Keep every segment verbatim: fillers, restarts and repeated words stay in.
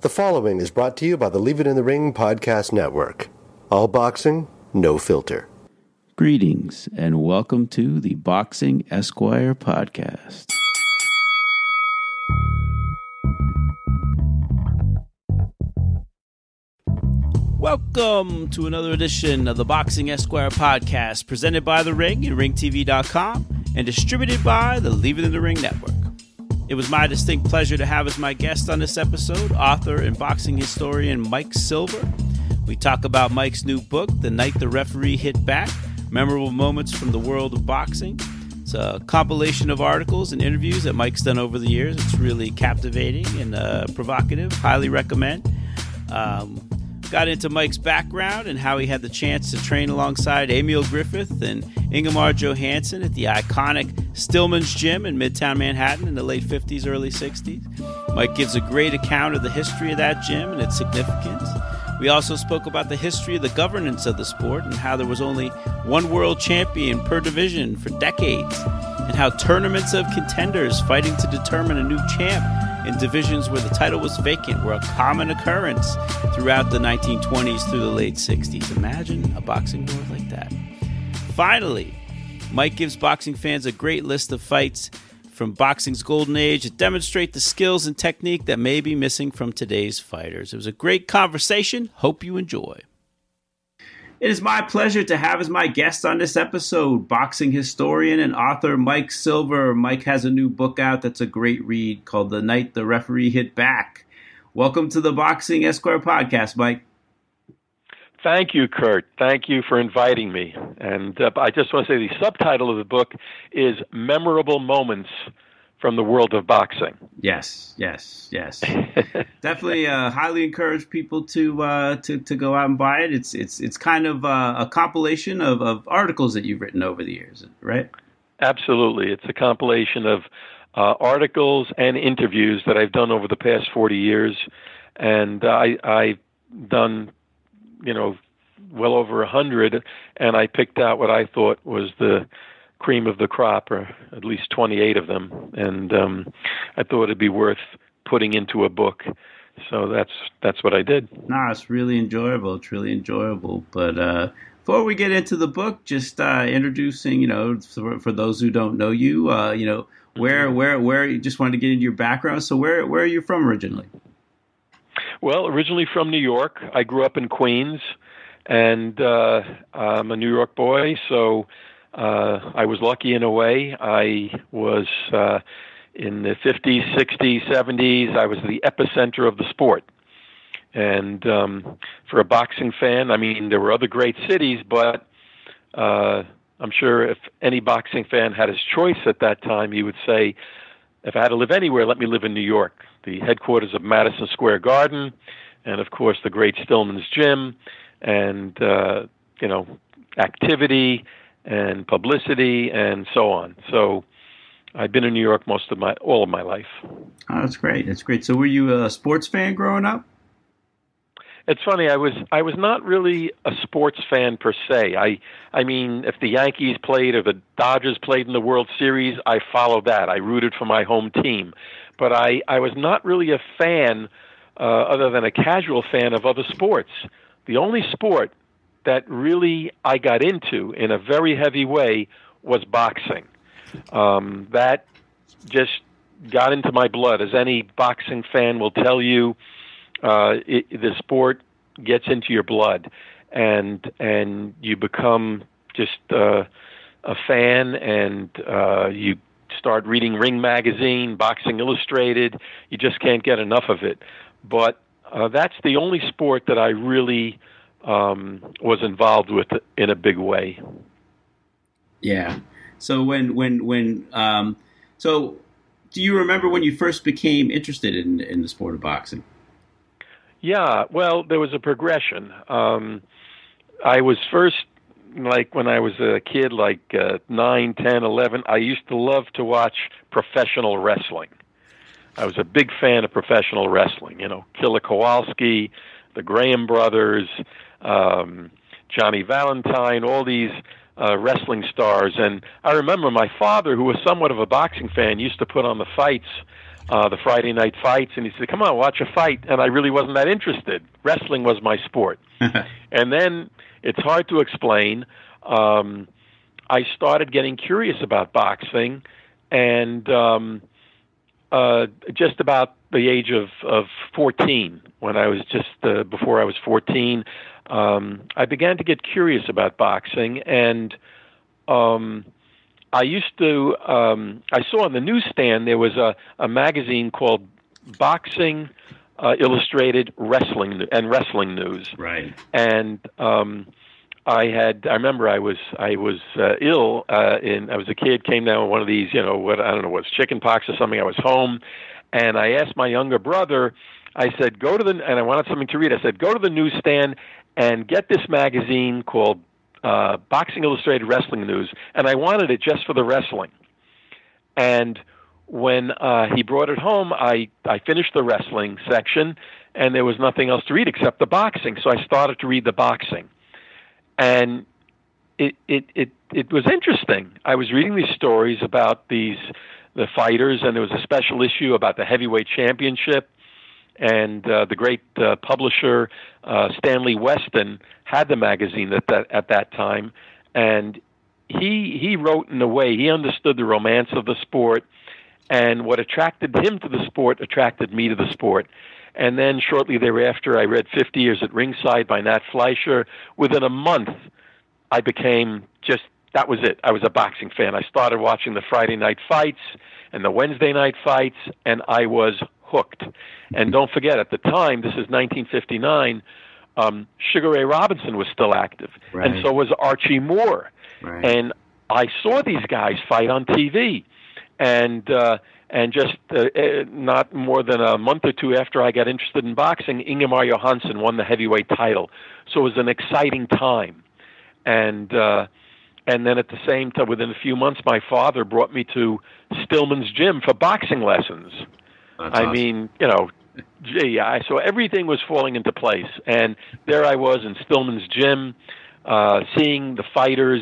The following is brought to you by the Leave It in the Ring podcast network. All boxing, no filter. Greetings and welcome to the Boxing Esquire podcast. Welcome to another edition of the Boxing Esquire podcast, presented by The Ring and ring t v dot com and distributed by the Leave It in the Ring network. It was my distinct pleasure to have as my guest on this episode, author and boxing historian Mike Silver. We talk about Mike's new book, The Night the Referee Hit Back, Memorable Moments from the World of Boxing. It's a compilation of articles and interviews that Mike's done over the years. It's really captivating and uh, provocative. Highly recommend. Um, got into Mike's background and how he had the chance to train alongside Emil Griffith and Ingemar Johansson at the iconic Stillman's Gym in Midtown Manhattan in the late fifties, early sixties. Mike gives a great account of the history of that gym and its significance. We also spoke about the history of the governance of the sport and how there was only one world champion per division for decades, and how tournaments of contenders fighting to determine a new champ in divisions where the title was vacant were a common occurrence throughout the nineteen twenties through the late sixties. Imagine a boxing world like that. Finally, Mike gives boxing fans a great list of fights from boxing's golden age that demonstrate the skills and technique that may be missing from today's fighters. It was a great conversation. Hope you enjoy. It is my pleasure to have as my guest on this episode, boxing historian and author Mike Silver. Mike has a new book out that's a great read called The Night the Referee Hit Back. Welcome to the Boxing Esquire podcast, Mike. Thank you, Kurt. Thank you for inviting me. And uh, I just want to say the subtitle of the book is Memorable Moments from the World of Boxing. Yes, yes, yes. Definitely uh, highly encourage people to, uh, to to go out and buy it. It's it's it's kind of uh, a compilation of, of articles that you've written over the years, right? Absolutely. It's a compilation of uh, articles and interviews that I've done over the past forty years. And I, I've done, you know, well over a hundred, and I picked out what I thought was the cream of the crop, or at least twenty-eight of them, and um, I thought it'd be worth putting into a book. So that's that's what I did. No, it's really enjoyable. It's really enjoyable. But uh, before we get into the book, just uh, introducing, you know, for, for those who don't know you, uh, you know, where where where you just wanted to get into your background. So where where are you from originally? Well, originally from New York. I grew up in Queens, and uh, I'm a New York boy, so uh, I was lucky in a way. I was uh, in the fifties, sixties, seventies. I was the epicenter of the sport. And um, for a boxing fan, I mean, there were other great cities, but uh, I'm sure if any boxing fan had his choice at that time, he would say, if I had to live anywhere, let me live in New York. The headquarters of Madison Square Garden, and of course the great Stillman's Gym, and uh, you know, activity and publicity and so on. So I've been in New York most of my all of my life. Oh, that's great. That's great. So were you a sports fan growing up? It's funny. I was I was not really a sports fan per se. I I mean, if the Yankees played or the Dodgers played in the World Series, I followed that. I rooted for my home team. But I, I was not really a fan, uh, other than a casual fan of other sports. The only sport that really I got into in a very heavy way was boxing. Um, that just got into my blood. As any boxing fan will tell you, uh, it, the sport gets into your blood, and and you become just uh, a fan, and uh, you start reading Ring Magazine, Boxing Illustrated. You just can't get enough of it. But uh, that's the only sport that I really um, was involved with in a big way. Yeah. So when when when um, so do you remember when you first became interested in in the sport of boxing? Yeah. Well, there was a progression. Um, I was first, like when I was a kid, like uh, nine, ten, eleven, I used to love to watch professional wrestling. I was a big fan of professional wrestling, you know, Killer Kowalski, the Graham brothers, um, Johnny Valentine, all these uh, wrestling stars. And I remember my father, who was somewhat of a boxing fan, used to put on the fights uh, the Friday night fights, and he said, "Come on, watch a fight." And I really wasn't that interested. Wrestling was my sport. And then it's hard to explain. Um, I started getting curious about boxing, and um, uh, just about the age of, of fourteen, when I was just uh, before I was fourteen, um, I began to get curious about boxing, and um, I used to. Um, I saw on the newsstand there was a, a magazine called Boxing uh, Illustrated Wrestling and Wrestling News, right? And um, I had. I remember I was. I was uh, ill. Uh, in I was a kid. Came down with one of these. You know what? I don't know. What's chicken pox or something? I was home, and I asked my younger brother. I said, "Go to the." And I wanted something to read. I said, "Go to the newsstand and get this magazine called uh, Boxing Illustrated Wrestling News." And I wanted it just for the wrestling. And when uh, he brought it home, I I finished the wrestling section, and there was nothing else to read except the boxing. So I started to read the boxing. And it, it it it was interesting. I was reading these stories about these the fighters, and there was a special issue about the heavyweight championship. And uh, the great uh, publisher uh, Stanley Weston had the magazine at that at that time, and he he wrote in a way he understood the romance of the sport, and what attracted him to the sport attracted me to the sport. And then shortly thereafter, I read fifty Years at Ringside by Nat Fleischer. Within a month, I became just, that was it. I was a boxing fan. I started watching the Friday night fights and the Wednesday night fights, and I was hooked. And don't forget, at the time, this is nineteen fifty-nine, um, Sugar Ray Robinson was still active, right. And so was Archie Moore. Right. And I saw these guys fight on T V. And uh, and just uh, not more than a month or two after I got interested in boxing, Ingemar Johansson won the heavyweight title. So it was an exciting time. And uh, and then at the same time, within a few months, my father brought me to Stillman's gym for boxing lessons. That's I awesome. mean, you know, gee, I, so everything was falling into place. And there I was in Stillman's gym, uh, seeing the fighters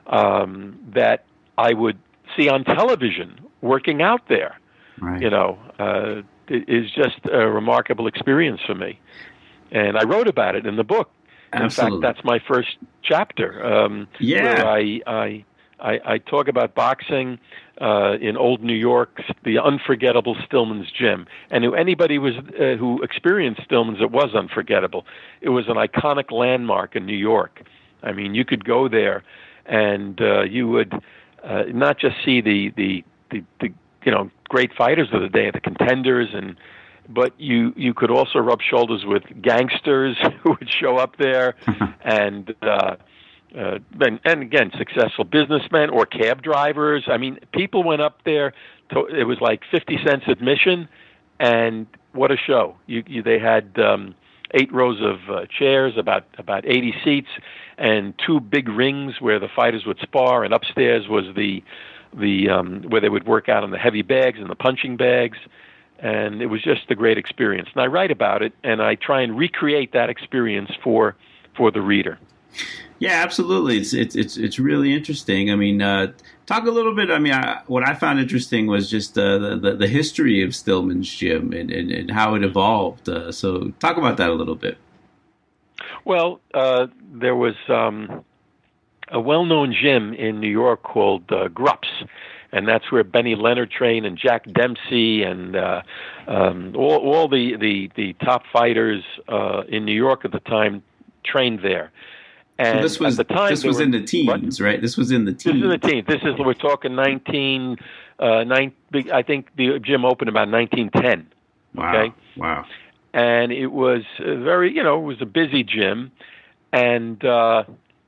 um, that I would see on television working out there. Right. You know, uh, it is just a remarkable experience for me. And I wrote about it in the book. Absolutely. In fact, that's my first chapter. Um, yeah. Where I, I, I, I talk about boxing uh, in Old New York, the unforgettable Stillman's Gym. And who anybody was uh, who experienced Stillman's, it was unforgettable. It was an iconic landmark in New York. I mean, you could go there, and uh, you would uh, not just see the, the the the you know great fighters of the day, the contenders, and but you you could also rub shoulders with gangsters who would show up there, and. Uh, Uh, and, and again, successful businessmen or cab drivers. I mean, people went up there. To, it was like fifty cents admission, and what a show! You, you they had um, eight rows of uh, chairs, about about eighty seats, and two big rings where the fighters would spar. And upstairs was the the um, where they would work out on the heavy bags and the punching bags. And it was just a great experience. And I write about it, and I try and recreate that experience for for the reader. Yeah, absolutely. It's it's it's it's really interesting. I mean, uh, talk a little bit. I mean, I, what I found interesting was just uh, the, the the history of Stillman's Gym and, and, and how it evolved. Uh, so, talk about that a little bit. Well, uh, there was um, a well-known gym in New York called uh, Grupp's, and that's where Benny Leonard trained, and Jack Dempsey, and uh, um, all all the the, the top fighters uh, in New York at the time trained there. And so this was at the time, this was were, in the teens, what? right? This was in the teens. This is in the teens. This is we're talking nineteen. Uh, nine, I think the gym opened about nineteen ten. Wow! Okay? Wow! And it was a very, you know, it was a busy gym, and uh,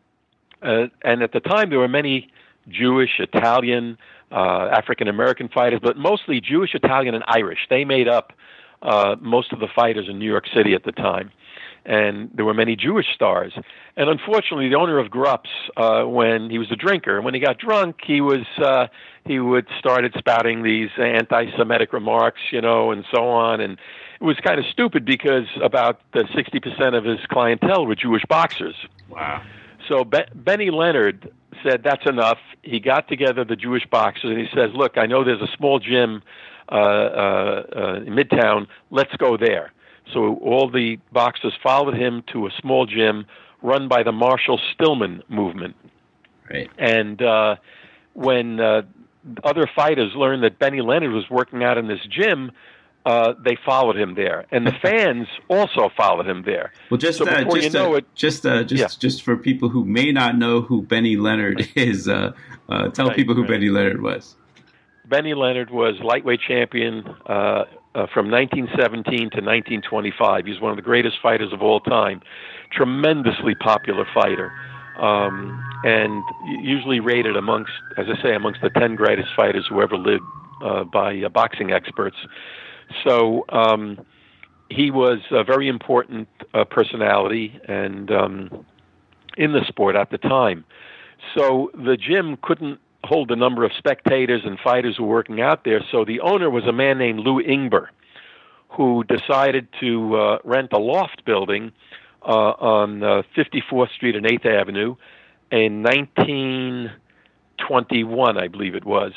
uh, and at the time there were many Jewish, Italian, uh, African American fighters, but mostly Jewish, Italian, and Irish. They made up uh, most of the fighters in New York City at the time. And there were many Jewish stars. And unfortunately, the owner of Grupp's, uh, when he was a drinker, and when he got drunk, he was uh, he would started spouting these anti-Semitic remarks, you know, and so on. And it was kind of stupid because about uh, sixty percent of his clientele were Jewish boxers. Wow. So Be- Benny Leonard said, that's enough. He got together the Jewish boxers, and he says, look, I know there's a small gym uh, uh, uh, in Midtown. Let's go there. So all the boxers followed him to a small gym run by the Marshall Stillman movement. Right. And uh, when uh, other fighters learned that Benny Leonard was working out in this gym, uh, they followed him there, and the fans also followed him there. Well, just so uh, before just you know uh, it, just uh, just yeah. just for people who may not know who Benny Leonard is, uh, uh, tell right, people who right. Benny Leonard was. Benny Leonard was lightweight champion uh, uh, from nineteen seventeen to nineteen twenty-five. He was one of the greatest fighters of all time. Tremendously popular fighter, um, and usually rated amongst, as I say, amongst the ten greatest fighters who ever lived uh, by uh, boxing experts. So um, he was a very important uh, personality and um, in the sport at the time. So the gym couldn't hold the number of spectators and fighters who were working out there. So the owner was a man named Lou Ingber, who decided to uh, rent a loft building uh, on uh, fifty-fourth Street and eighth Avenue in nineteen twenty-one, I believe it was.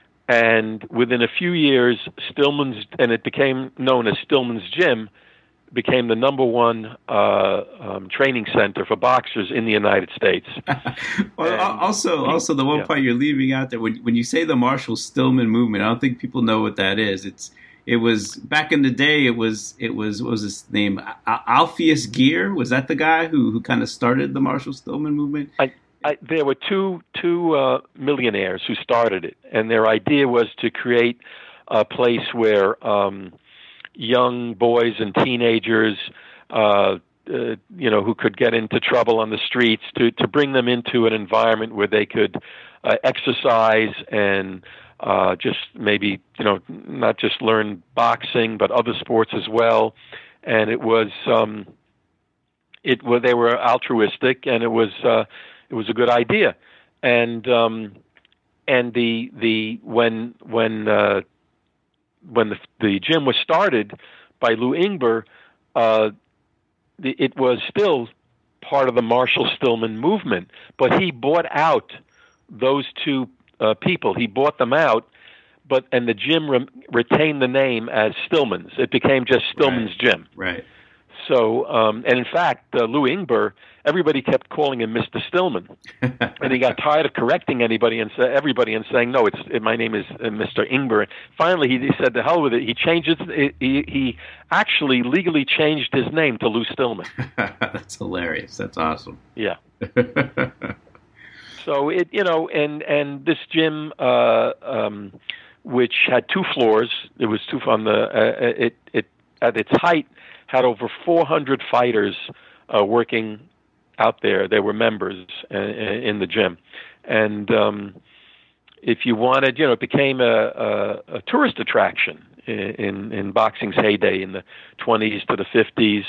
And within a few years, Stillman's, and it became known as Stillman's Gym, became the number one uh, um, training center for boxers in the United States. well, and also, he, also the one yeah. part you're leaving out there, when when you say the Marshall Stillman movement, I don't think people know what that is. It's it was back in the day. It was it was what was his name? Alpheus Gear. Was that the guy who who kind of started the Marshall Stillman movement? I, I, there were two two uh, millionaires who started it, and their idea was to create a place where um, young boys and teenagers, uh, uh, you know, who could get into trouble on the streets, to to bring them into an environment where they could uh, exercise and uh, just maybe, you know, not just learn boxing but other sports as well. And it was um, it was they were altruistic, and it was. Uh, It was a good idea, and um, and the the when when uh, when the, the gym was started by Lou Ingber, uh, the, it was still part of the Marshall Stillman movement, but he bought out those two uh, people. He bought them out, but and the gym re- retained the name as Stillman's. It became just Stillman's right. Gym. Right. So, um, and in fact, uh, Lou Ingber, everybody kept calling him Mister Stillman, and he got tired of correcting anybody and say, everybody and saying, "No, it's it, my name is uh, Mister Ingber." Finally, he, he said, "The hell with it." He changed it. He, he actually legally changed his name to Lou Stillman. That's hilarious. That's awesome. Yeah. So it, you know, and and this gym, uh, um, which had two floors, it was two on the uh, it it at its height. Had over four hundred fighters uh, working out there. They were members uh, in the gym. And um, if you wanted, you know, it became a, a, a tourist attraction in, in boxing's heyday in the twenties to the fifties.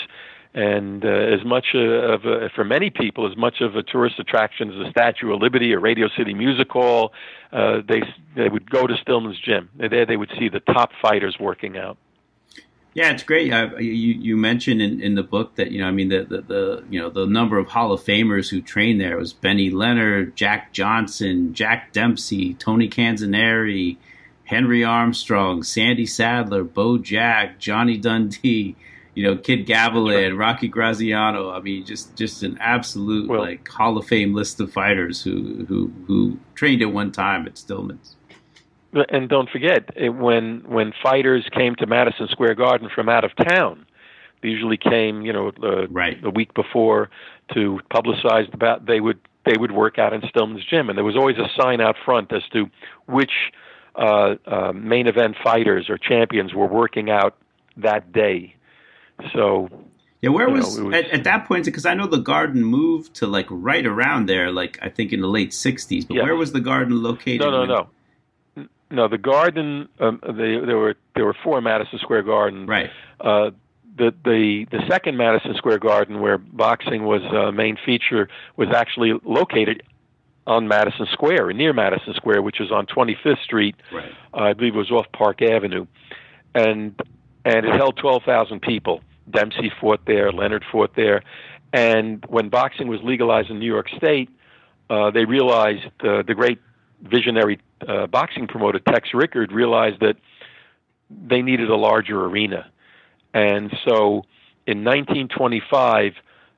And uh, as much of a, for many people, as much of a tourist attraction as the Statue of Liberty or Radio City Music Hall, uh, they, they would go to Stillman's Gym. There they would see the top fighters working out. Yeah, it's great. Uh, you you mentioned in, in the book that, you know, I mean, the, the, the you know the number of Hall of Famers who trained there was Benny Leonard, Jack Johnson, Jack Dempsey, Tony Canzoneri, Henry Armstrong, Sandy Sadler, Bo Jack, Johnny Dundee, you know, Kid Gavilan, Rocky Graziano. I mean, just just an absolute well, like Hall of Fame list of fighters who who who trained at one time at Stillman's. And don't forget, when when fighters came to Madison Square Garden from out of town, they usually came, you know, uh, right. the week before to publicize about. They would they would work out in Stillman's Gym, and there was always a sign out front as to which uh, uh, main event fighters or champions were working out that day. So. Yeah, where was, know, was at, at that point? Because I know the Garden moved to like right around there, like I think in the late sixties. But yes. where was the Garden located? No, no, when, no. No, the Garden. Um, they, there were there were four Madison Square Gardens. Right. Uh, the the the second Madison Square Garden, where boxing was a main feature, was actually located on Madison Square, near Madison Square, which is on twenty-fifth Street. Right. Uh, I believe it was off Park Avenue, and and it held twelve thousand people. Dempsey fought there. Leonard fought there, and when boxing was legalized in New York State, uh, they realized uh, the great visionary uh, boxing promoter Tex Rickard realized that they needed a larger arena. And so in nineteen twenty-five,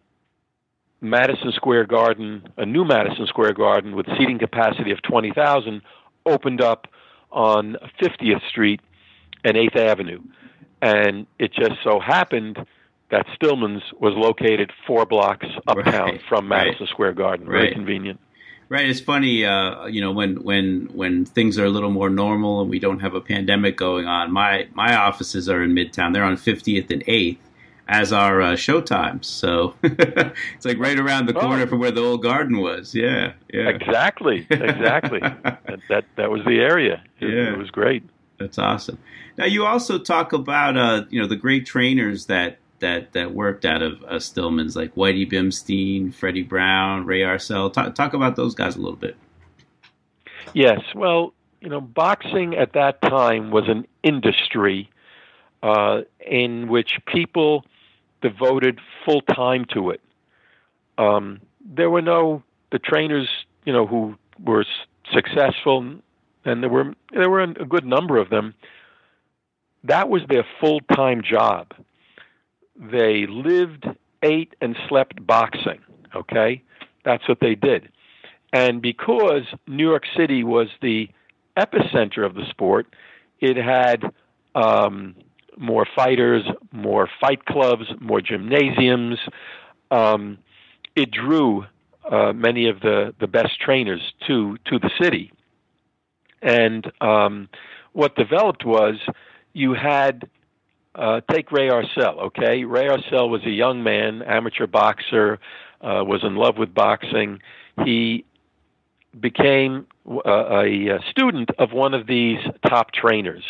Madison Square Garden, a new Madison Square Garden with seating capacity of twenty thousand, opened up on fiftieth Street and eighth Avenue. And it just so happened that Stillman's was located four blocks uptown right, from Madison right, Square Garden. Very right. convenient. Right. It's funny, uh, you know, when, when when things are a little more normal and we don't have a pandemic going on, my, my offices are in Midtown. They're on fiftieth and eighth, as are uh, Showtime's. So it's like right around the corner oh. from where the old Garden was. Yeah. yeah. Exactly. Exactly. that, that that was the area. It, yeah. it was great. That's awesome. Now, you also talk about, uh, you know, the great trainers that, that, that worked out of uh, Stillman's, like Whitey Bimstein, Freddie Brown, Ray Arcel. Talk, talk about those guys a little bit. Yes. Well, you know, boxing at that time was an industry uh, in which people devoted full time to it. Um, there were no, the trainers, you know, who were s- successful, and there were there were a good number of them. That was their full-time job. They lived, ate, and slept boxing, okay? That's what they did. And because New York City was the epicenter of the sport, it had um, more fighters, more fight clubs, more gymnasiums. Um, it drew uh, many of the, the best trainers to, to the city. And um, what developed was you had, uh, take Ray Arcel, okay? Ray Arcel was a young man, amateur boxer, uh, was in love with boxing. He became uh, a student of one of these top trainers.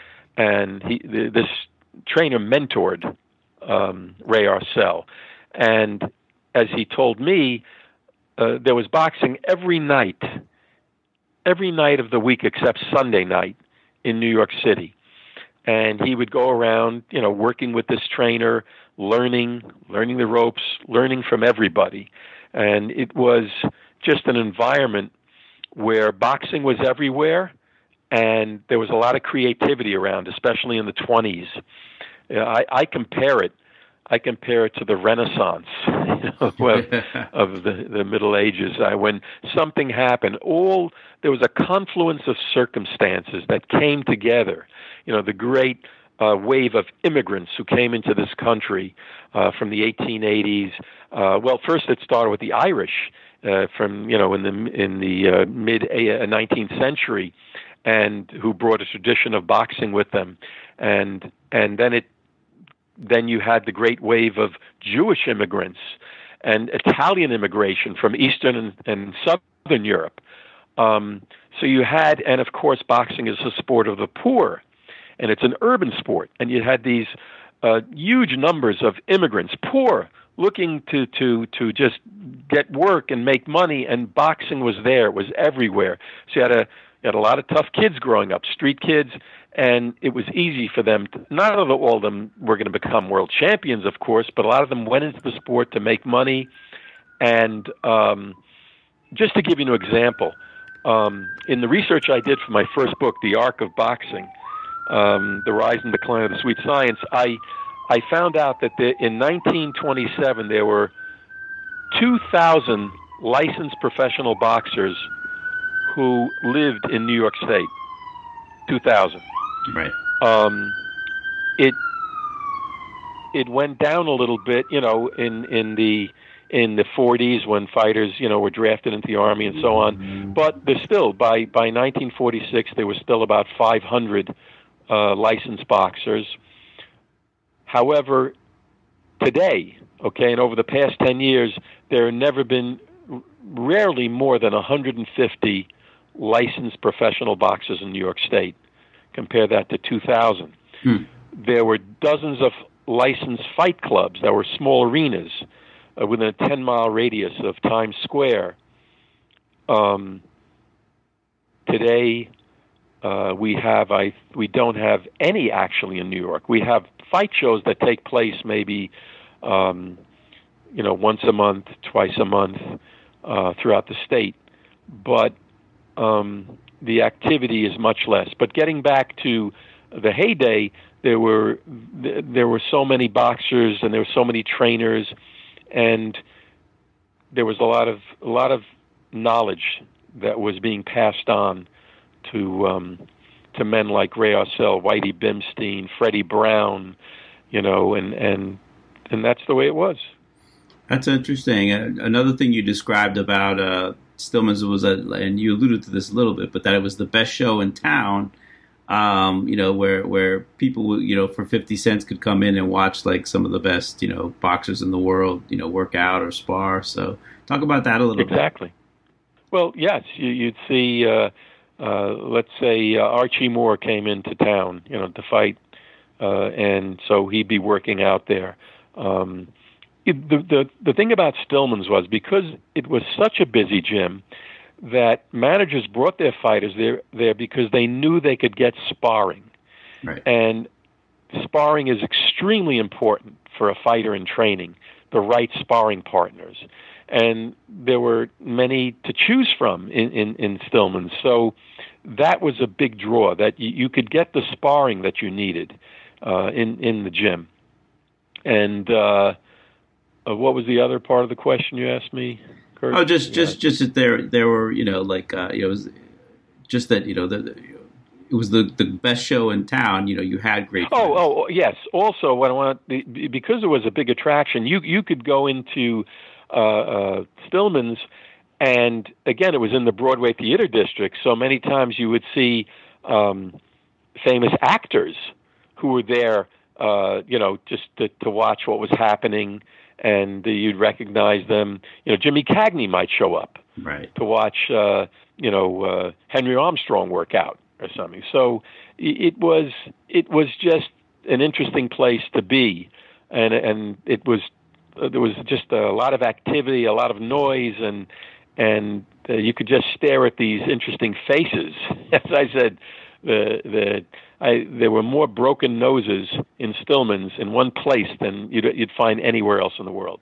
And he, this trainer mentored um, Ray Arcel. And as he told me, uh, there was boxing every night, every night of the week except Sunday night in New York City. And he would go around, you know, working with this trainer, learning, learning the ropes, learning from everybody. And it was just an environment where boxing was everywhere, and there was a lot of creativity around, especially in the twenties. You know, I, I compare it, I compare it to the Renaissance, you know, of, of the, the Middle Ages. I, when something happened, all there was a confluence of circumstances that came together. You know, the great uh, wave of immigrants who came into this country uh, from the eighteen eighties. Uh, well, first it started with the Irish uh, from you know in the in the uh, mid nineteenth century, and who brought a tradition of boxing with them, and and then it. Then you had the great wave of Jewish immigrants and Italian immigration from Eastern and, and Southern Europe. Um, so you had, and of course, boxing is a sport of the poor, and it's an urban sport. And you had these uh, huge numbers of immigrants, poor, looking to, to, to just get work and make money, and boxing was there. It was everywhere. So you had a, you had a lot of tough kids growing up, street kids, and it was easy for them. To, not all of them were going to become world champions, of course, but a lot of them went into the sport to make money. And um, just to give you an example, um, in the research I did for my first book, The Arc of Boxing, um, The Rise and Decline of the Sweet Science, I I found out that there, in nineteen twenty-seven there were two thousand licensed professional boxers who lived in New York State. two thousand. Right. Um, it it went down a little bit, you know, in, in the in the forties when fighters, you know, were drafted into the Army and so on. But there's still, by by nineteen forty-six, there was still about five hundred uh, licensed boxers. However, today, okay, and over the past ten years, there have never been, rarely more than one hundred fifty licensed professional boxers in New York State. Compare that to two thousand. Hmm. There were dozens of licensed fight clubs that were small arenas uh, within a ten-mile radius of Times Square. Um, today, uh, we have I we don't have any actually in New York. We have fight shows that take place maybe, um, you know, once a month, twice a month uh, throughout the state, but um, the activity is much less. But getting back to the heyday, there were there were so many boxers and there were so many trainers, and there was a lot of a lot of knowledge that was being passed on to um, to men like Ray Arcel, Whitey Bimstein, Freddie Brown, you know, and and and that's the way it was. That's interesting. Uh, another thing you described about uh, Stillman's was, a, and you alluded to this a little bit, but that it was the best show in town. Um, you know, where where people, you know, for fifty cents could come in and watch like some of the best, you know, boxers in the world, you know, work out or spar. So talk about that a little exactly. bit. Exactly. Well, yes, you, you'd see, uh, uh, let's say uh, Archie Moore came into town, you know, to fight, uh, and so he'd be working out there. Um, it, the, the the thing about Stillman's was because it was such a busy gym that managers brought their fighters there there because they knew they could get sparring. Right. And sparring is extremely important for a fighter in training, the right sparring partners. And there were many to choose from in, in, in Stillman's. So that was a big draw, that you, you could get the sparring that you needed uh, in, in the gym. And uh, uh, what was the other part of the question you asked me? Oh, just, yeah. just, just that there, there were, you know, like, uh, you know, it was just that, you know, the, the, it was the, the best show in town. You know, you had great. Oh, oh, yes. Also, what I want because it was a big attraction, you you could go into uh, uh, Stillman's, and again, it was in the Broadway Theater District. So many times you would see um, famous actors who were there, uh, you know, just to, to watch what was happening. And uh, you'd recognize them. You know, Jimmy Cagney might show up right. to watch, uh, you know, uh, Henry Armstrong work out or something. So it was it was just an interesting place to be, and and it was uh, there was just a lot of activity, a lot of noise, and and uh, you could just stare at these interesting faces. As I said, the the. I, there were more broken noses in Stillman's in one place than you'd, you'd find anywhere else in the world.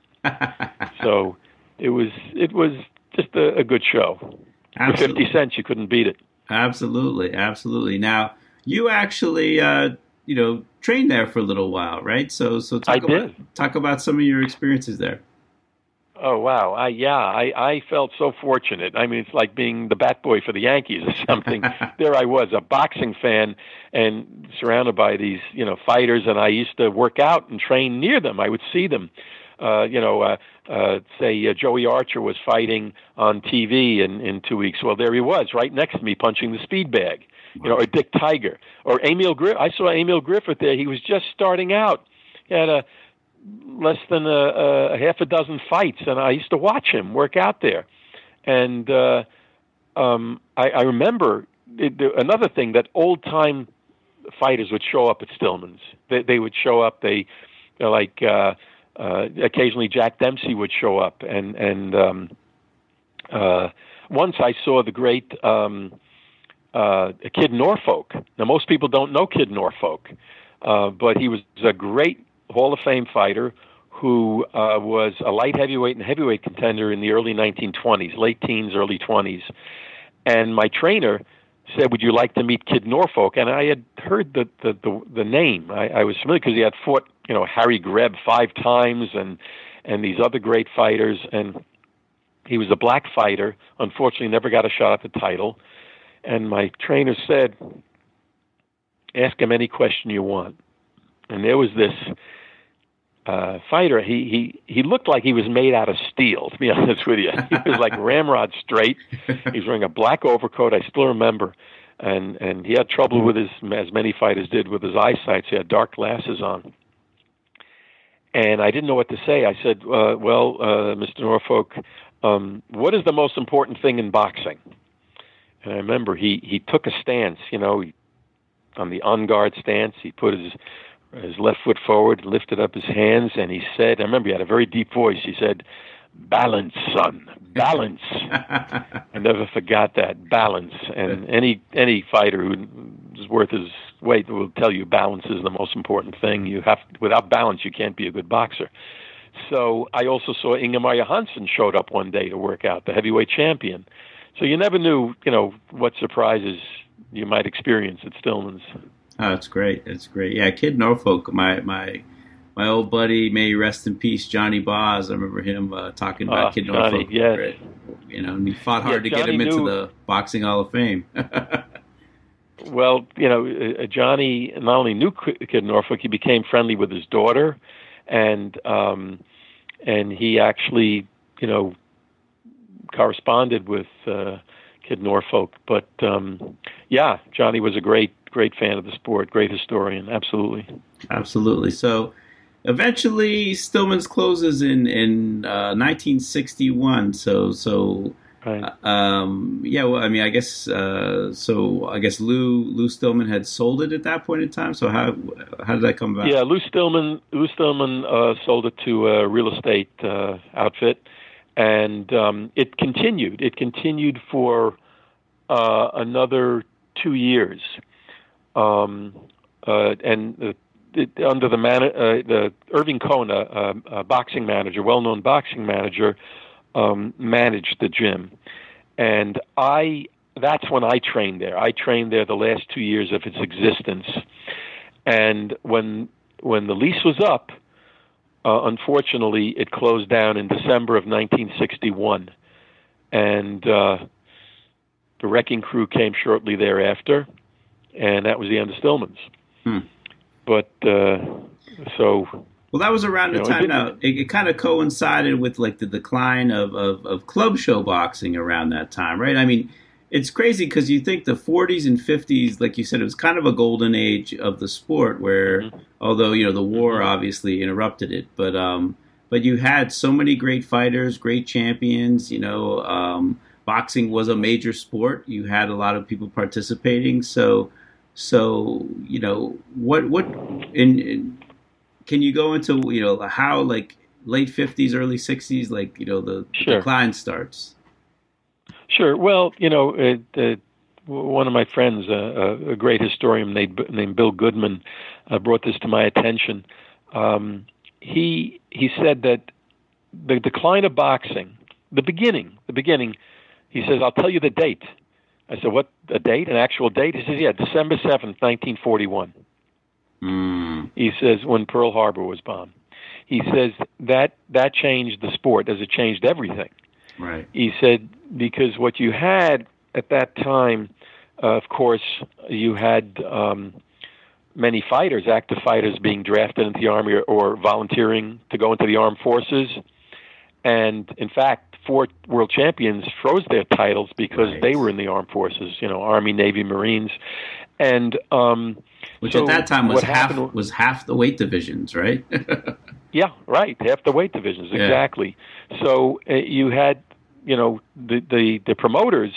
So it was it was just a, a good show. Absolutely. For fifty cents, you couldn't beat it. Absolutely, absolutely. Now you actually, uh, you know, trained there for a little while, right? So, so talk I about did. talk about some of your experiences there. Oh, wow. I, yeah, I, I felt so fortunate. I mean, it's like being the bat boy for the Yankees or something. There I was, a boxing fan, and surrounded by these, you know, fighters, and I used to work out and train near them. I would see them. Uh, you know, uh, uh, say uh, Joey Archer was fighting on T V in, in two weeks. Well, there he was, right next to me, punching the speed bag. You know, or Dick Tiger. Or Emil Griffith. I saw Emil Griffith there. He was just starting out. He had a less than a, a half a dozen fights, and I used to watch him work out there. And uh, um, I, I remember it, the, another thing, that old-time fighters would show up at Stillman's. They, they would show up. They, you know, like uh, uh, occasionally Jack Dempsey would show up, and and um, uh, once I saw the great um, uh, Kid Norfolk. Now, most people don't know Kid Norfolk, uh, but he was a great Hall of Fame fighter who uh, was a light heavyweight and heavyweight contender in the early nineteen twenties, late teens, early twenties. And my trainer said, "Would you like to meet Kid Norfolk?" And I had heard the the the, the name. I, I was familiar because he had fought, you know, Harry Greb five times and and these other great fighters. And he was a black fighter. Unfortunately, never got a shot at the title. And my trainer said, "Ask him any question you want." And there was this uh, fighter. He, he he looked like he was made out of steel, to be honest with you. He was like ramrod straight. He was wearing a black overcoat. I still remember. And and he had trouble with his, as many fighters did, with his eyesight. So he had dark glasses on. And I didn't know what to say. I said, uh, well, uh, Mister Norfolk, um, what is the most important thing in boxing? And I remember he, he took a stance, you know, he, on the on-guard stance. He put his his left foot forward, lifted up his hands, and he said, I remember he had a very deep voice. He said, "Balance, son, balance." I never forgot that, balance. And any any fighter who is worth his weight will tell you balance is the most important thing. You have without balance, you can't be a good boxer. So I also saw Ingemar Johansson showed up one day to work out, the heavyweight champion. So you never knew, you know, what surprises you might experience at Stillman's. Oh, that's great. That's great. Yeah, Kid Norfolk, my my my old buddy, may he rest in peace, Johnny Boz. I remember him uh, talking about uh, Kid Johnny, Norfolk. Yes. Right? You know, and he fought hard yeah, to Johnny get him into knew, the Boxing Hall of Fame. Well, you know, uh, Johnny not only knew Kid Norfolk, he became friendly with his daughter, and um, and he actually, you know, corresponded with uh, Kid Norfolk. But um, yeah, Johnny was a great, great fan of the sport, great historian, absolutely. Absolutely. So eventually, Stillman's closes in in uh, nineteen sixty-one. So so. Right. Um, yeah, well, I mean, I guess uh, so. I guess Lou Lou Stillman had sold it at that point in time. So how how did that come about? Yeah, Lou Stillman Lou Stillman uh, sold it to a real estate uh, outfit, and um, it continued. It continued for uh, another two years, um, uh, and uh, it, under the man uh, the Irving Cohn, a, a boxing manager, well-known boxing manager. Um, managed the gym, and I that's when I trained there. I trained there the last two years of its existence, and when when the lease was up, uh, unfortunately, it closed down in December of nineteen sixty-one, and uh, the wrecking crew came shortly thereafter, and that was the end of Stillman's. Hmm. But uh, so. Well, that was around the you know, time. it now, it, it kind of coincided with like the decline of, of, of club show boxing around that time, right? I mean, it's crazy because you think the forties and fifties, like you said, it was kind of a golden age of the sport where, mm-hmm. although, you know, the war mm-hmm. obviously interrupted it, but um, but you had so many great fighters, great champions, you know, um, boxing was a major sport. You had a lot of people participating. So, so you know, what, what in, in can you go into, you know, how like late fifties, early sixties, like, you know, the, sure. the decline starts? Sure. Well, you know, it, uh, one of my friends, uh, a great historian named, named Bill Goodman, uh, brought this to my attention. Um, he he said that the decline of boxing, the beginning, the beginning, he says, I'll tell you the date. I said, what, a date, an actual date? He says, yeah, December seventh, nineteen forty-one. Mm. He says when Pearl Harbor was bombed. He says that that changed the sport as it changed everything. Right. He said because what you had at that time, uh, of course, you had um, many fighters, active fighters, being drafted into the Army or, or volunteering to go into the armed forces. And in fact, four world champions froze their titles because right. they were in the armed forces, you know, Army, Navy, Marines. And um, which so at that time was half happened, was half the weight divisions, right? Yeah, right. Half the weight divisions, yeah. exactly. So uh, you had, you know, the the, the promoters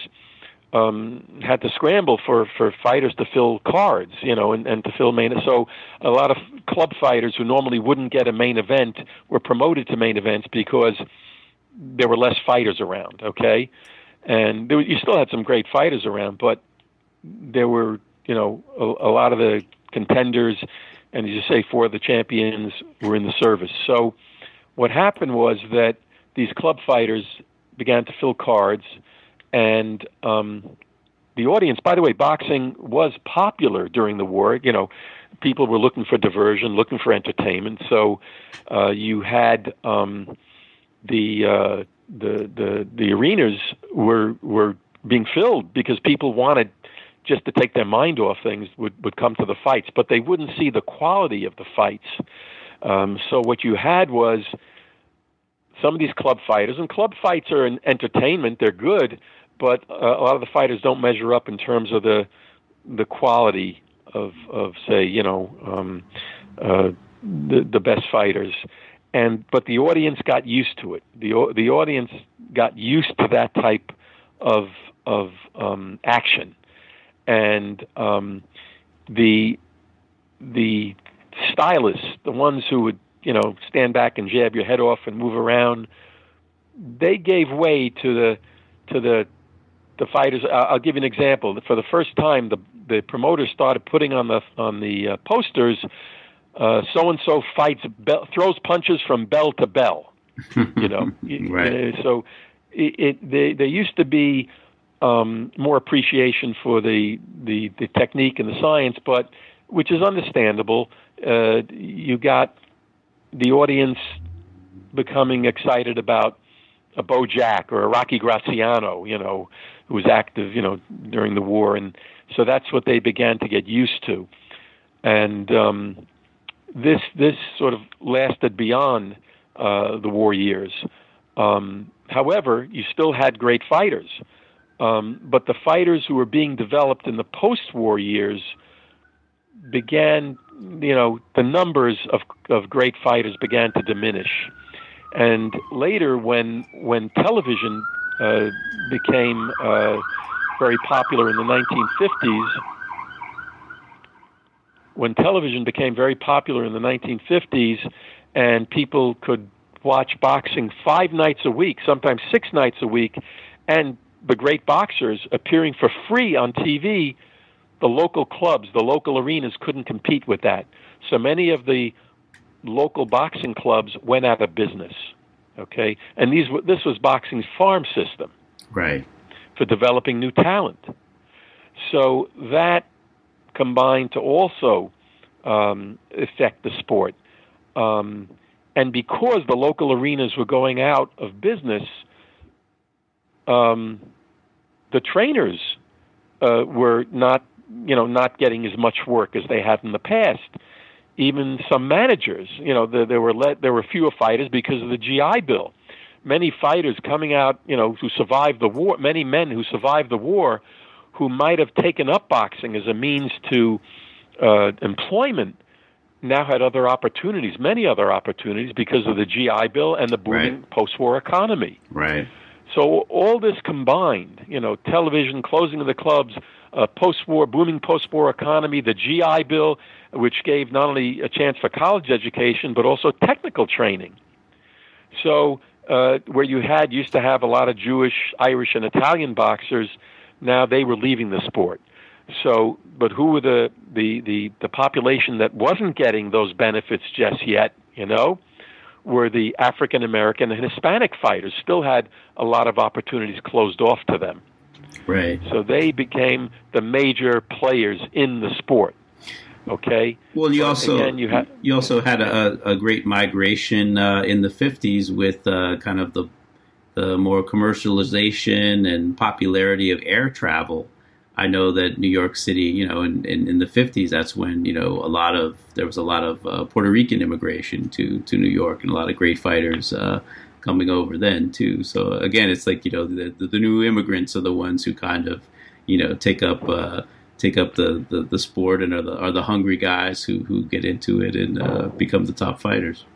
um, had to scramble for, for fighters to fill cards, you know, and, and to fill main. So a lot of club fighters who normally wouldn't get a main event were promoted to main events because there were less fighters around. Okay, and there, you still had some great fighters around, but there were, you know, a, a lot of the contenders, and as you say, four of the champions were in the service. So what happened was that these club fighters began to fill cards, and um, the audience, by the way, boxing was popular during the war. You know, people were looking for diversion, looking for entertainment. So uh, you had um, the, uh, the the the arenas were were being filled because people wanted just to take their mind off things, would, would come to the fights, but they wouldn't see the quality of the fights. Um, so what you had was some of these club fighters, and club fights are an entertainment, they're good, but uh, a lot of the fighters don't measure up in terms of the the quality of, of say, you know, um, uh, the, the best fighters. And but the audience got used to it. The the audience got used to that type of of um, action. And um, the the stylists, the ones who would, you know, stand back and jab your head off and move around, they gave way to the to the the fighters. I'll give you an example. For the first time, the the promoters started putting on the on the uh, posters, uh, so and so fights, bell, throws punches from bell to bell. You know, right. So it, it they, there used to be. Um, more appreciation for the, the, the technique and the science, but which is understandable. Uh, you got the audience becoming excited about a Bo Jack or a Rocky Graziano, you know, who was active, you know, during the war, and so that's what they began to get used to. And um, this this sort of lasted beyond uh, the war years. Um, however, you still had great fighters, um, but the fighters who were being developed in the post-war years began, you know, the numbers of of great fighters began to diminish. And later, when when television uh, became uh, very popular in the nineteen fifties, when television became very popular in the nineteen fifties, and people could watch boxing five nights a week, sometimes six nights a week, and the great boxers appearing for free on T V, the local clubs, the local arenas couldn't compete with that. So many of the local boxing clubs went out of business. Okay, and these this was boxing's farm system, right, for developing new talent. So that combined to also um, affect the sport, um, and because the local arenas were going out of business, um, the trainers uh, were not, you know, not getting as much work as they had in the past. Even some managers, you know, there, there were let, there were fewer fighters because of the G I Bill. Many fighters coming out, you know, who survived the war, many men who survived the war, who might have taken up boxing as a means to uh, employment, now had other opportunities, many other opportunities, because of the G I Bill and the booming right. post-war economy. Right. So all this combined, you know, television, closing of the clubs, uh, post-war, booming post-war economy, the G I Bill, which gave not only a chance for college education, but also technical training. So uh, where you had, used to have a lot of Jewish, Irish, and Italian boxers, now they were leaving the sport. So, but who were the, the, the, the population that wasn't getting those benefits just yet, you know, were the African-American and Hispanic fighters, still had a lot of opportunities closed off to them. Right. So they became the major players in the sport. Okay. Well, you but also again, you, ha- you also had a, a great migration uh, in the fifties with uh, kind of the the more commercialization and popularity of air travel. I know that New York City, you know, in, in, in the fifties, that's when, you know, a lot of there was a lot of uh, Puerto Rican immigration to, to New York, and a lot of great fighters uh, coming over then too. So again, it's like, you know, the, the the new immigrants are the ones who kind of, you know, take up uh, take up the, the, the sport and are the are the hungry guys who, who get into it and uh, become the top fighters.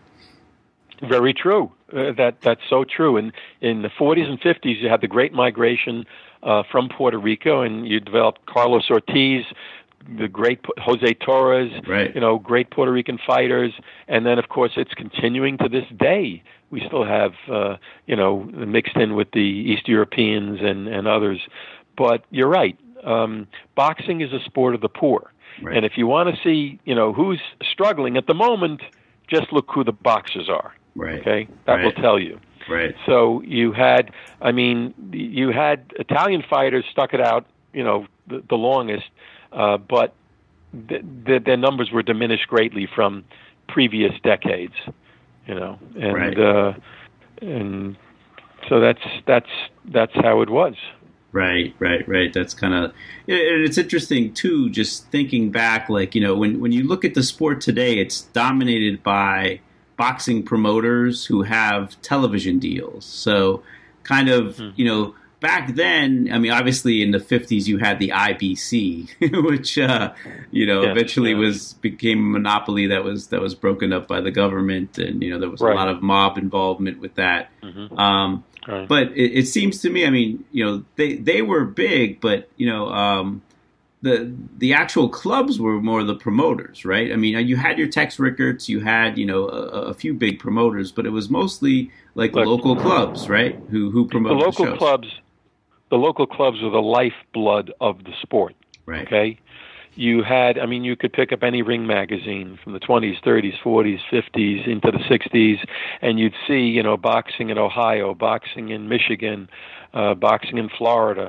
Very true. Uh, that that's so true. And in the forties and fifties, you had the great migration uh, from Puerto Rico, and you developed Carlos Ortiz, the great Jose Torres, right. you know, great Puerto Rican fighters. And then, of course, it's continuing to this day. We still have, uh, you know, mixed in with the East Europeans and, and others. But you're right. Um, boxing is a sport of the poor. Right. And if you want to see, you know, who's struggling at the moment, just look who the boxers are. Right. Okay, that right. will tell you. Right. So you had, I mean, you had Italian fighters stuck it out, you know, the, the longest, uh, but th- th- their numbers were diminished greatly from previous decades, you know, and right. uh, and so that's that's that's how it was. Right, right, right. That's kind of, it's interesting too, just thinking back, like, you know, when, when you look at the sport today, it's dominated by boxing promoters who have television deals. So kind of, mm-hmm. you know, back then, I mean, obviously in the fifties, you had the I B C, which, uh, you know, yes, eventually yes. was became a monopoly that was that was broken up by the government. And, you know, there was right. a lot of mob involvement with that. Mm-hmm. Um Right. But it, it seems to me, I mean, you know, they, they were big, but, you know, um, the the actual clubs were more the promoters, right? I mean, you had your Tex Rickards, you had, you know, a, a few big promoters, but it was mostly like Look, local clubs, right? Who who promoted the local the shows. clubs. The local clubs were the lifeblood of the sport. Right. Okay. You had, I mean, you could pick up any ring magazine from the twenties, thirties, forties, fifties into the sixties, and you'd see, you know, boxing in Ohio, boxing in Michigan, uh, boxing in Florida.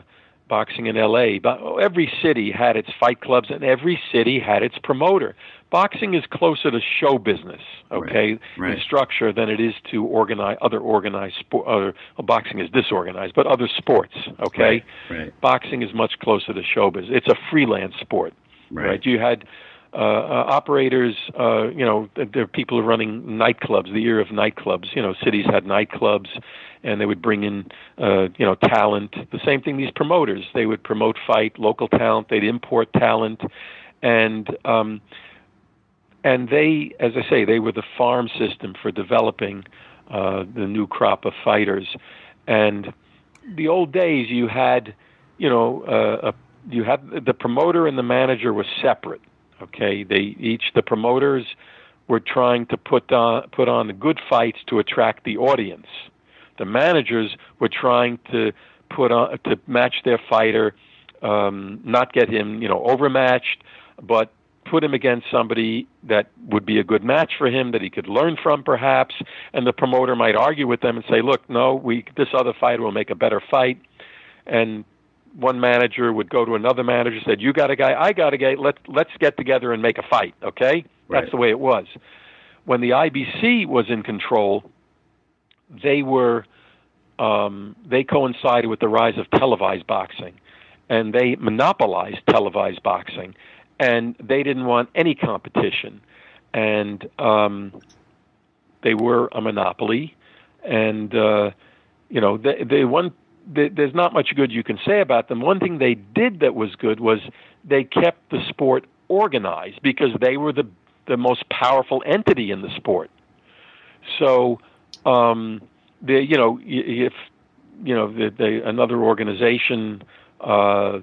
boxing in L A. But every city had its fight clubs, and every city had its promoter. Boxing is closer to show business, okay, right, right. in structure than it is to organize other organized sport. Other, well, boxing is disorganized, but other sports, okay. Right, right. Boxing is much closer to show business. It's a freelance sport, right? right? You had uh, uh, operators, uh, you know, there are people running nightclubs. The era of nightclubs, you know, cities had nightclubs, and they would bring in, uh, you know, talent. The same thing. These promoters, they would promote fight, local talent. They'd import talent, and um, And they, as I say, they were the farm system for developing uh, the new crop of fighters. And the old days, you had, you know, uh, a, you had the promoter and the manager were separate. Okay, they each the promoters were trying to put on put on the good fights to attract the audience. The managers were trying to put on to match their fighter, um, not get him, you know, overmatched, but put him against somebody that would be a good match for him, that he could learn from perhaps, and the promoter might argue with them and say, look, no, we this other fighter will make a better fight. And one manager would go to another manager and said, you got a guy, I got a guy, let's, let's get together and make a fight, okay? Right. That's the way it was. When the I B C was in control, they were um, they coincided with the rise of televised boxing, and they monopolized televised boxing. And they didn't want any competition, and um, they were a monopoly. And uh, you know, they, they one they, there's not much good you can say about them. One thing they did that was good was they kept the sport organized because they were the the most powerful entity in the sport. So, um, the you know if you know the, the, another organization uh,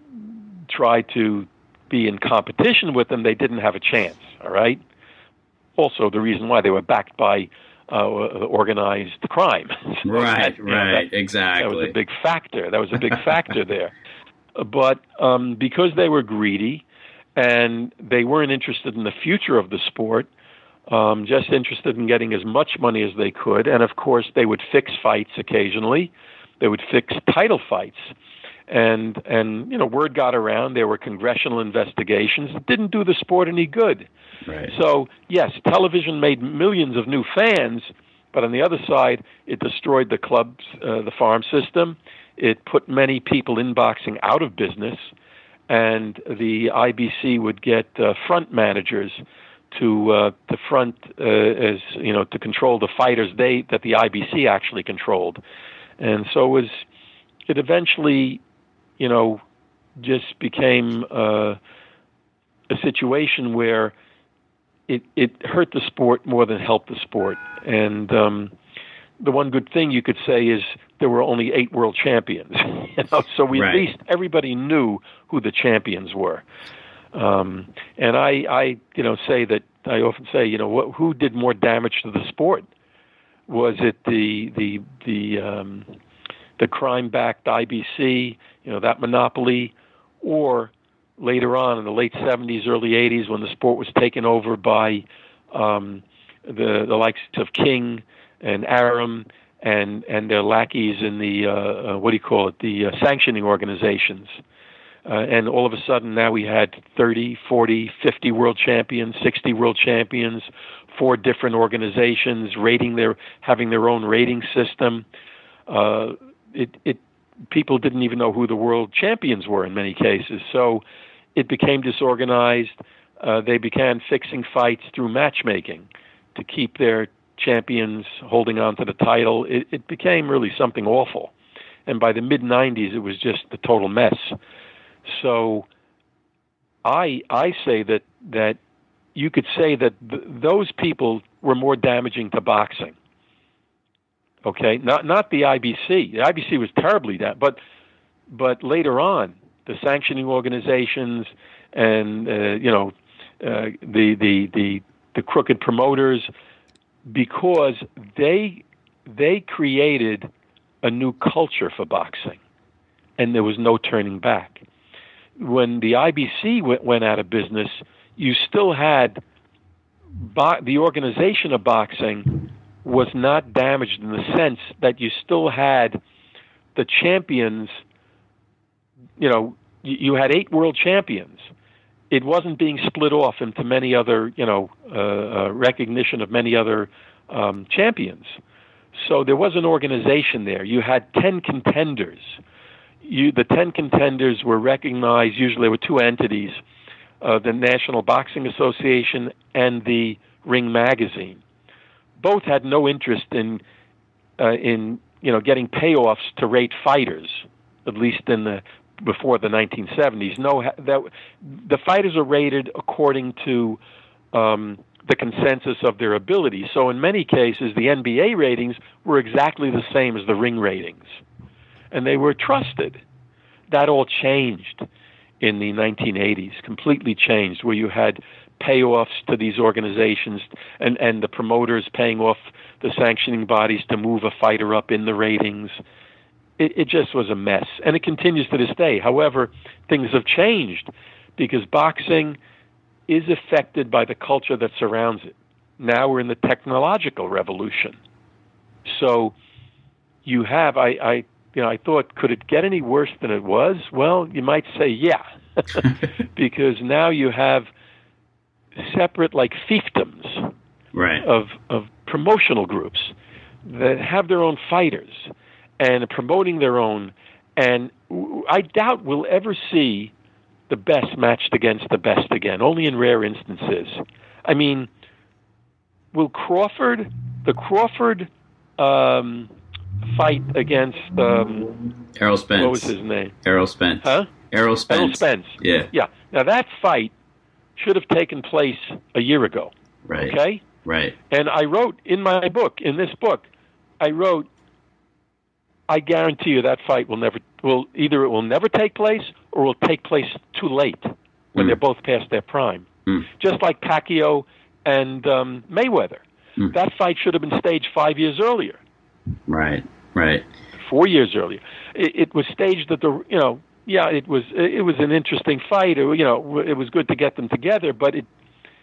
tried to be in competition with them, they didn't have a chance, all right? Also, the reason why they were backed by uh, organized crime. So right, that, you know, right, that, exactly. That was a big factor. That was a big factor there. But um, because they were greedy and they weren't interested in the future of the sport, um, just interested in getting as much money as they could, and of course they would fix fights occasionally. They would fix title fights. And, and you know, word got around. There were congressional investigations. It didn't do the sport any good. Right. So, yes, television made millions of new fans, but on the other side, it destroyed the clubs, uh, the farm system. It put many people in boxing out of business, and the I B C would get uh, front managers to uh, to front uh, as you know to control the fighters they that the I B C actually controlled, and so it was it eventually. you know, just became uh, a situation where it it hurt the sport more than helped the sport. And um, the one good thing you could say is there were only eight world champions. you know, so we, right. at least everybody knew who the champions were. Um, and I, I, you know, say that I often say, you know, what, who did more damage to the sport? Was it the the the um, the crime-backed I B C, you know, that monopoly, or later on in the late seventies, early eighties, when the sport was taken over by um, the the likes of King and Arum and and their lackeys in the uh, uh, what do you call it, the uh, sanctioning organizations, uh, and all of a sudden now we had thirty, forty, fifty world champions, sixty world champions, four different organizations rating their having their own rating system. Uh, It, it, people didn't even know who the world champions were in many cases. So it became disorganized. Uh, they began fixing fights through matchmaking to keep their champions holding on to the title. It, it became really something awful. And by the mid nineties, it was just a total mess. So I, I say that, that you could say that th- those people were more damaging to boxing. Okay, not not the I B C. The I B C was terribly that, but but later on, the sanctioning organizations and uh, you know uh, the the the the crooked promoters, because they they created a new culture for boxing, and there was no turning back. When the I B C went, went out of business, you still had bo- the organization of boxing was not damaged in the sense that you still had the champions you know, you, you had eight world champions. It wasn't being split off into many other, you know, uh, uh, recognition of many other um, champions. So there was an organization there. You had ten contenders. You, the ten contenders were recognized. Usually, there were two entities: uh, the National Boxing Association and the Ring Magazine. Both had no interest in, uh, in you know, getting payoffs to rate fighters, at least in the before the nineteen seventies. No, that the fighters are rated according to um, the consensus of their ability. So in many cases, the N B A ratings were exactly the same as the ring ratings, and they were trusted. That all changed in the nineteen eighties, completely changed, where you had payoffs to these organizations and, and the promoters paying off the sanctioning bodies to move a fighter up in the ratings. It, it just was a mess, and it continues to this day. However, things have changed because boxing is affected by the culture that surrounds it. Now we're in the technological revolution. So you have, I, I, you know, I thought, could it get any worse than it was? Well, you might say, yeah, because now you have separate, like, fiefdoms right. of of promotional groups that have their own fighters and are promoting their own. And I doubt we'll ever see the best matched against the best again, only in rare instances. I mean, will Crawford, the Crawford um, fight against... Um, Errol Spence. What was his name? Errol Spence. Huh? Errol Spence. Errol Spence. Yeah. Yeah. Now, that fight should have taken place a year ago. Right. Okay? Right. And I wrote in my book, in this book, I wrote, I guarantee you that fight will never, will either it will never take place or will take place too late when mm. they're both past their prime. Mm. Just like Pacquiao and um, Mayweather. Mm. That fight should have been staged five years earlier. Right, right. Four years earlier. It, it was staged at the, you know, yeah, it was it was an interesting fight. It, you know, it was good to get them together, but it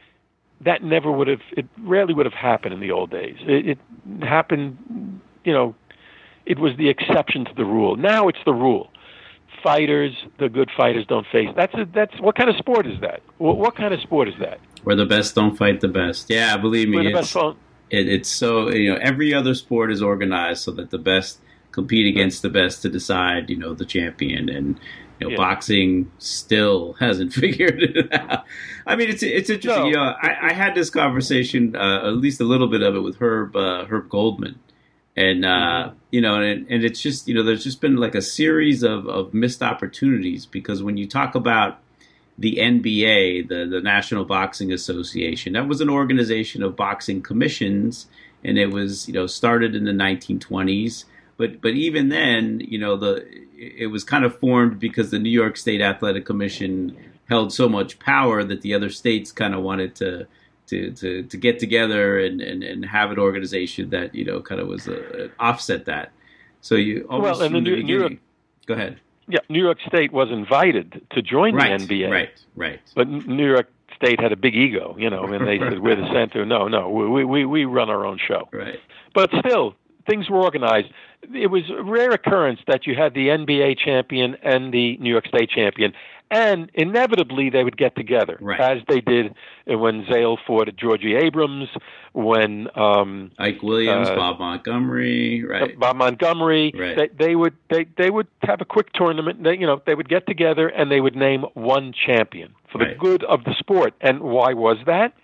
that never would have, it rarely would have happened in the old days. It, it happened, you know, it was the exception to the rule. Now it's the rule. Fighters, the good fighters don't face. That's a, that's what kind of sport is that? What, what kind of sport is that? Where the best don't fight the best. Yeah, believe me, Where the it's, best don't, it, it's so, you know, every other sport is organized so that the best compete against the best to decide, you know, the champion. And, you know, yeah. boxing still hasn't figured it out. I mean, it's it's interesting. No. You know, I, I had this conversation, uh, at least a little bit of it, with Herb uh, Herb Goldman. And, uh, mm-hmm. you know, and, and it's just, you know, there's just been like a series of, of missed opportunities, because when you talk about the N B A, the, the National Boxing Association, that was an organization of boxing commissions, and it was, you know, started in the nineteen twenties. But but even then, you know, the it was kind of formed because the New York State Athletic Commission held so much power that the other states kind of wanted to to, to, to get together and, and, and have an organization that, you know, kind of was a, offset that. So you almost well, and from the the New, beginning. New York, Go ahead. Yeah, New York State was invited to join Right, the N B A. right, right. But New York State had a big ego, you know, and they said, we're the center. No, no, we, we, we run our own show. Right. But still, things were organized. It was a rare occurrence that you had the N B A champion and the New York State champion, and inevitably they would get together, right. as they did when Zale fought Georgie Abrams, when um, Ike Williams, uh, Bob Montgomery, right? Bob Montgomery. Right. They, they would they, they would have a quick tournament. They, you know, they would get together and they would name one champion for the right. good of the sport. And why was that?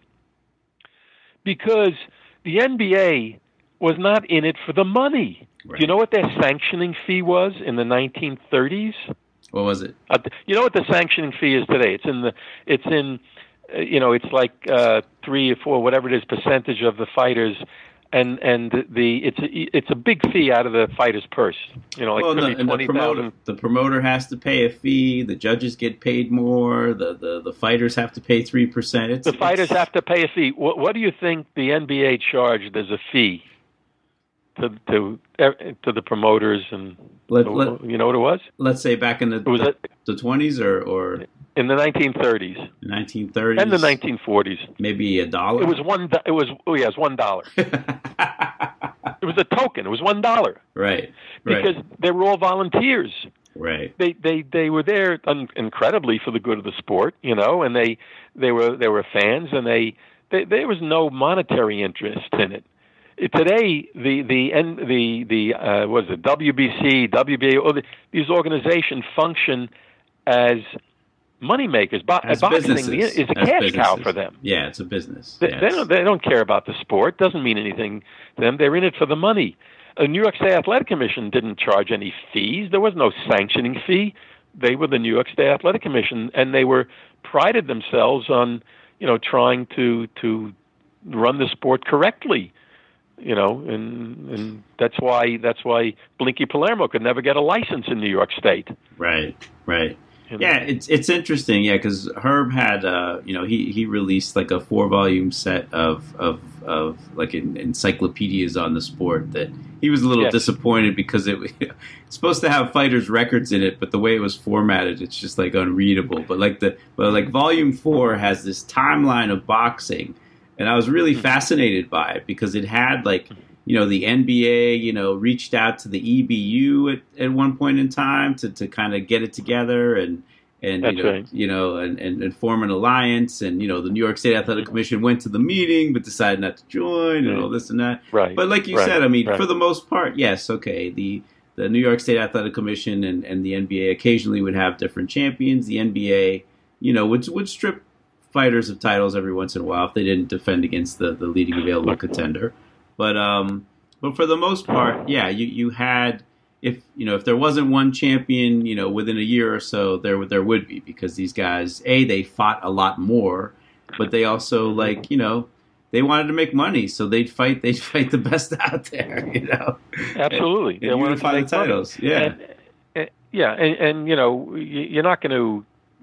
Because the N B A was not in it for the money. Right. Do you know what their sanctioning fee was in the nineteen thirties? What was it? Uh, you know what the sanctioning fee is today? It's in the, it's in, uh, you know, it's like uh, three or four, whatever it is, percentage of the fighters, and and the it's a, it's a big fee out of the fighter's purse. You know, like well, could the, be twenty the promoter, thousand. the promoter has to pay a fee. The judges get paid more. The the, the fighters have to pay three percent. It's, The fighters it's, have to pay a fee. What, what do you think the N B A charged as a fee to to to the promoters and let, let, you know what it was? Let's say back in the It was the, a, the twenties or or in the nineteen thirties nineteen thirties and the nineteen forties. Maybe a dollar. It was one. do- It was oh yeah, it was one dollar. It was a token. It was one dollar. Right. Right. Because they were all volunteers. Right. They they they were there un- incredibly for the good of the sport, you know, and they they were they were fans, and they, they there was no monetary interest in it. Today, the the and the the uh, what is it, W B C, W B A, all the, these organizations function as money makers. Bo- As boxing businesses. is a As cash businesses. cow for them. Yeah, it's a business. They, yes. they don't they don't care about the sport. Doesn't mean anything to them. They're in it for the money. The New York State Athletic Commission didn't charge any fees. There was no sanctioning fee. They were the New York State Athletic Commission, and they were prided themselves on, you know, trying to to run the sport correctly. You know, and and that's why that's why Blinky Palermo could never get a license in New York State. Right, right. You know? Yeah, it's it's interesting. Yeah, because Herb had, uh, you know, he, he released like a four volume set of of of like en- encyclopedias on the sport that he was a little Yes. disappointed because it it's supposed to have fighters' records in it, but the way it was formatted, it's just like unreadable. But like the but like volume four has this timeline of boxing, and I was really Mm-hmm. fascinated by it because it had like, you know, the N B A, you know, reached out to the E B U at, at one point in time to, to kind of get it together and, and That's you know, right. you know and, and, and form an alliance. And, you know, the New York State Athletic Commission went to the meeting but decided not to join and all this and that. Right. But like you Right. said, I mean, Right. for the most part, yes, okay, the the New York State Athletic Commission and, and the N B A occasionally would have different champions. The N B A, you know, would would strip fighters of titles every once in a while if they didn't defend against the, the leading available contender. But um, but for the most part, yeah, you, you had if you know if there wasn't one champion, you know, within a year or so, there there would be because these guys, a they fought a lot more, but they also like you know they wanted to make money, so they'd fight they'd fight the best out there, you know. Absolutely, and, they and wanted to unify the make money. titles, yeah. And, and, yeah, and, and you know, you're not going to,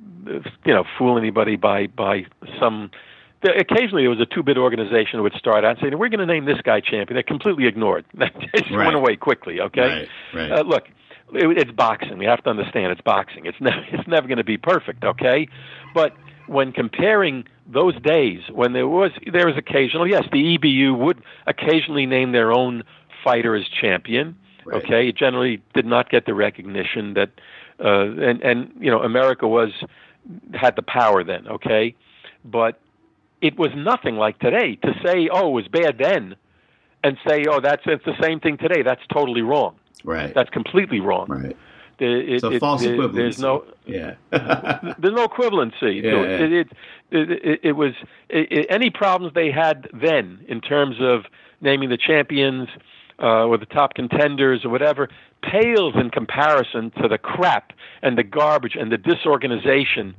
you know, fool anybody by by some. Occasionally, there was a two-bit organization that would start out saying, "We're going to name this guy champion." They're completely ignored. It just Right. went away quickly. Okay, Right, right. Uh, look, it, it's boxing. We have to understand it's boxing. It's never it's never going to be perfect. Okay, but when comparing those days when there was there was occasional, yes, the E B U would occasionally name their own fighter as champion. Right. Okay, it generally did not get the recognition that, uh, and and you know, America was had the power then. Okay, but it was nothing like today. To say, oh, it was bad then, and say, oh, that's it's the same thing today. That's totally wrong. Right. That's completely wrong. Right. The- it- So it- false there- equivalency. There's no Yeah. there's no equivalency to Yeah, it. yeah. It, it, it, it was it, it, any problems they had then in terms of naming the champions uh, or the top contenders or whatever pales in comparison to the crap and the garbage and the disorganization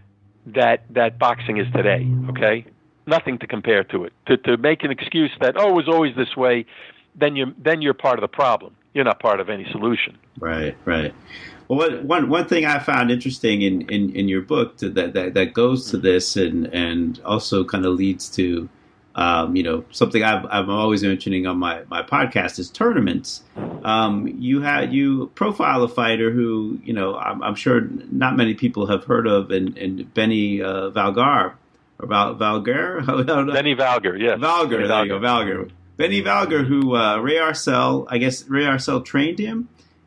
that that boxing is today. Okay, nothing to compare to it. To to make an excuse that oh it was always this way, then you then you're part of the problem. You're not part of any solution. Right, right. Well, what, one one thing I found interesting in, in, in your book to, that, that that goes to this and and also kind of leads to, um, you know, something I've, I'm always mentioning on my, my podcast is tournaments. Um, you had you profile a fighter who you know I'm, I'm sure not many people have heard of, and, and Benny uh, Valgar or Val, Valgar, Benny Valgar, yes. Valgar, Benny there you go, Valgar. Benny Valgar, who uh, Ray Arcel, I guess Ray Arcel trained him,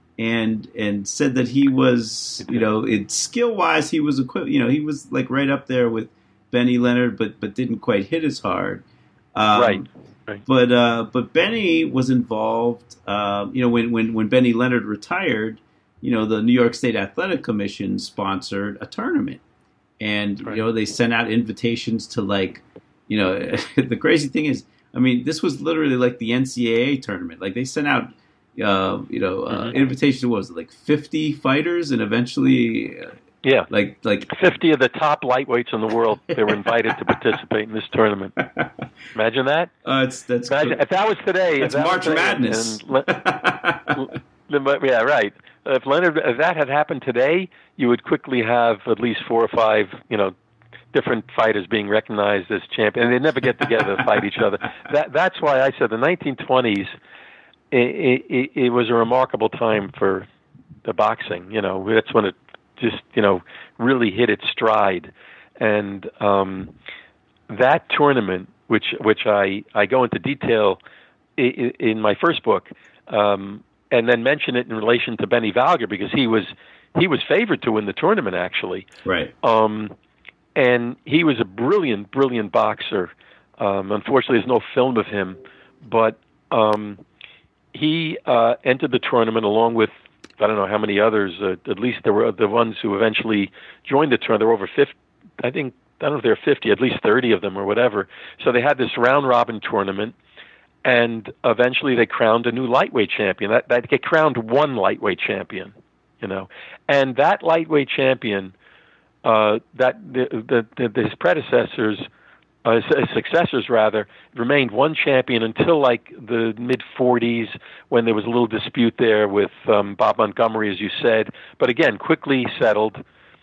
and and said that he was, you know, it skill wise he was equipped. You know, he was like right up there with Benny Leonard, but but didn't quite hit as hard. Um, Right. Right. But uh, but Benny was involved. Uh, you know, when when when Benny Leonard retired, you know, the New York State Athletic Commission sponsored a tournament, and Right. you know they sent out invitations to like, you know, the crazy thing is. I mean, this was literally like the N C double A tournament. Like they sent out, uh, you know, uh, Mm-hmm. invitation. What was it, like fifty fighters, and eventually, uh, Yeah. like like fifty of the top lightweights in the world, they were invited to participate in this tournament. Imagine that. uh, it's that's Imagine, if that was today. that's if that March was today, Madness. and Le- yeah, right. If Leonard, if that had happened today, you would quickly have at least four or five, you know, different fighters being recognized as champion, and they never get together to fight each other. That that's why I said the nineteen twenties. It, it, it was a remarkable time for the boxing. You know, that's when it just you know really hit its stride, and um, that tournament, which which I I go into detail in, in my first book. Um, and then mention it in relation to Benny Valger because he was he was favored to win the tournament actually. Right. Um, and he was a brilliant, brilliant boxer. Um, unfortunately, there's no film of him, but um, he uh, entered the tournament along with I don't know how many others. Uh, at least there were the ones who eventually joined the tournament. There were over fifty. I think I don't know if there were fifty, at least thirty of them or whatever. So they had this round robin tournament, and eventually they crowned a new lightweight champion. That, that they crowned one lightweight champion, you know, and that lightweight champion, uh, that the, the, the, his predecessors. Uh, his successors, rather, remained one champion until like the mid forties when there was a little dispute there with um, Bob Montgomery, as you said. But again, quickly settled.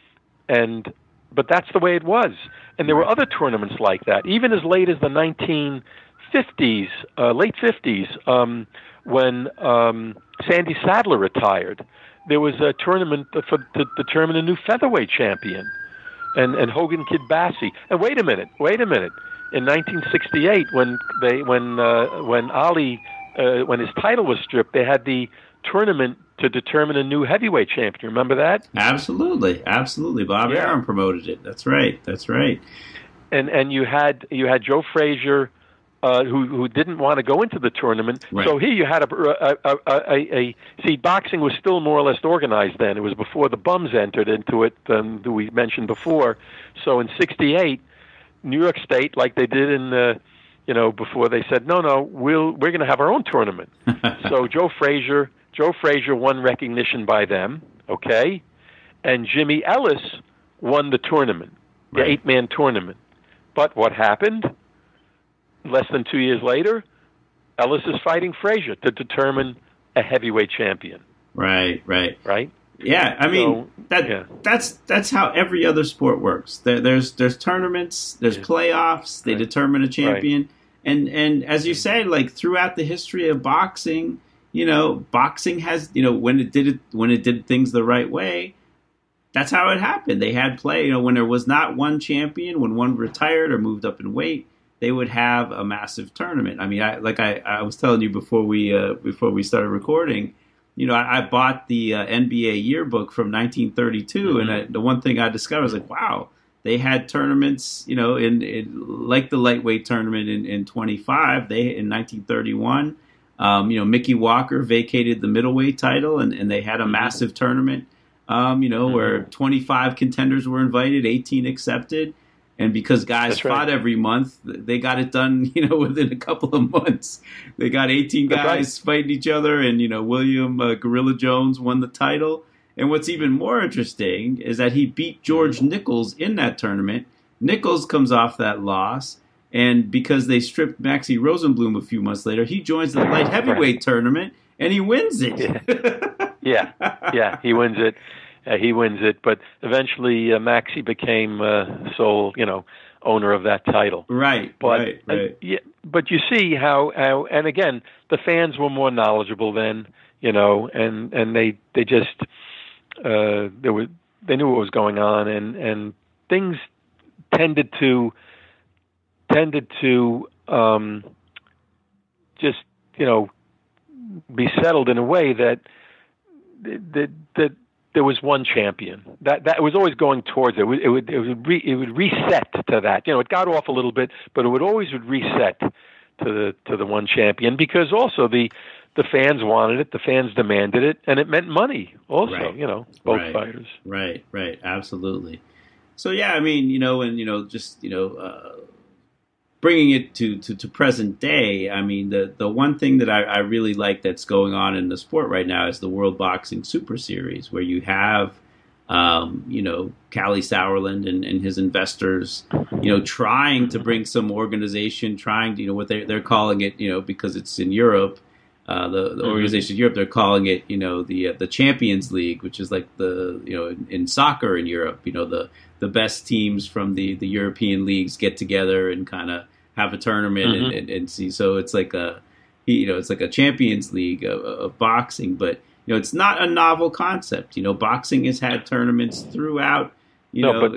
And but that's the way it was. And there were other tournaments like that, even as late as the nineteen fifties, uh, late fifties, um, when um, Sandy Sadler retired. There was a tournament for, to determine a new featherweight champion. And, and Hogan Kid Bassi. And wait a minute, wait a minute. In nineteen sixty-eight, when they when uh, when Ali uh, when his title was stripped, they had the tournament to determine a new heavyweight champion. Remember that? Absolutely, absolutely. Bob yeah. Arum promoted it. That's right. That's right. And and you had you had Joe Frazier, uh, who who didn't want to go into the tournament. Right. So here you had a a, a, a a see boxing was still more or less organized then. It was before the bums entered into it, um, that we mentioned before. So in sixty-eight, New York State, like they did in the, you know, before they said no, no, we'll we're going to have our own tournament. So Joe Frazier, Joe Frazier won recognition by them, okay, and Jimmy Ellis won the tournament, the Right. eight-man tournament. But what happened? Less than two years later, Ellis is fighting Frazier to determine a heavyweight champion. Right, right. Right? Yeah, I mean So, that yeah. that's that's how every other sport works. There, there's there's tournaments, there's Yeah. playoffs. They Right. determine a champion, and and as you say, like throughout the history of boxing, you know, boxing has you know when it did it when it did things the right way. That's how it happened. They had play. You know, when there was not one champion, when one retired or moved up in weight, they would have a massive tournament. I mean, I, like I, I was telling you before we uh, before we started recording, you know, I, I bought the uh, N B A yearbook from nineteen thirty-two, mm-hmm. and I, the one thing I discovered was like, wow, they had tournaments, you know, in, in like the lightweight tournament in, in twenty-five, they in nineteen thirty-one, um, you know, Mickey Walker vacated the middleweight title, and, and they had a massive tournament, um, you know, mm-hmm. where twenty-five contenders were invited, eighteen accepted. And because guys That's fought right. every month, they got it done, you know, within a couple of months. They got eighteen guys right. fighting each other, and, you know, William uh, Gorilla Jones won the title. And what's even more interesting is that he beat George Nichols in that tournament. Nichols comes off that loss, and because they stripped Maxie Rosenblum a few months later, he joins the light heavyweight right. tournament, and he wins it. Yeah, yeah, yeah he wins it. Uh, he wins it, but eventually uh, Maxie became uh, sole, you know, owner of that title. Right, but, right, right. Uh, yeah, but you see how, how, and again, the fans were more knowledgeable then, you know, and, and they they just uh, they were they knew what was going on, and, and things tended to tended to um, just you know be settled in a way that that that. There was one champion. That that was always going towards it. It would it would, it would, re, it would reset to that. You know, it got off a little bit, but it would always would reset to the to the one champion because also the the fans wanted it, the fans demanded it, and it meant money. Also, right. you know, both right. fighters. Right, right, absolutely. So yeah, I mean, you know, and you know, just you know. Uh, Bringing it to, to, to present day, I mean, the, the one thing that I, I really like that's going on in the sport right now is the World Boxing Super Series, where you have, um, you know, Callie Sauerland and, and his investors, you know, trying to bring some organization, trying to, you know, what they're, they're calling it, you know, because it's in Europe, uh, the, the mm-hmm. organization in Europe, they're calling it, you know, the uh, the Champions League, which is like the, you know, in, in soccer in Europe, you know, the, the best teams from the, the European leagues get together and kind of have a tournament mm-hmm. and, and, and see. So it's like a, you know, it's like a Champions League of, of boxing, but you know, it's not a novel concept. You know, boxing has had tournaments throughout. You no, know, but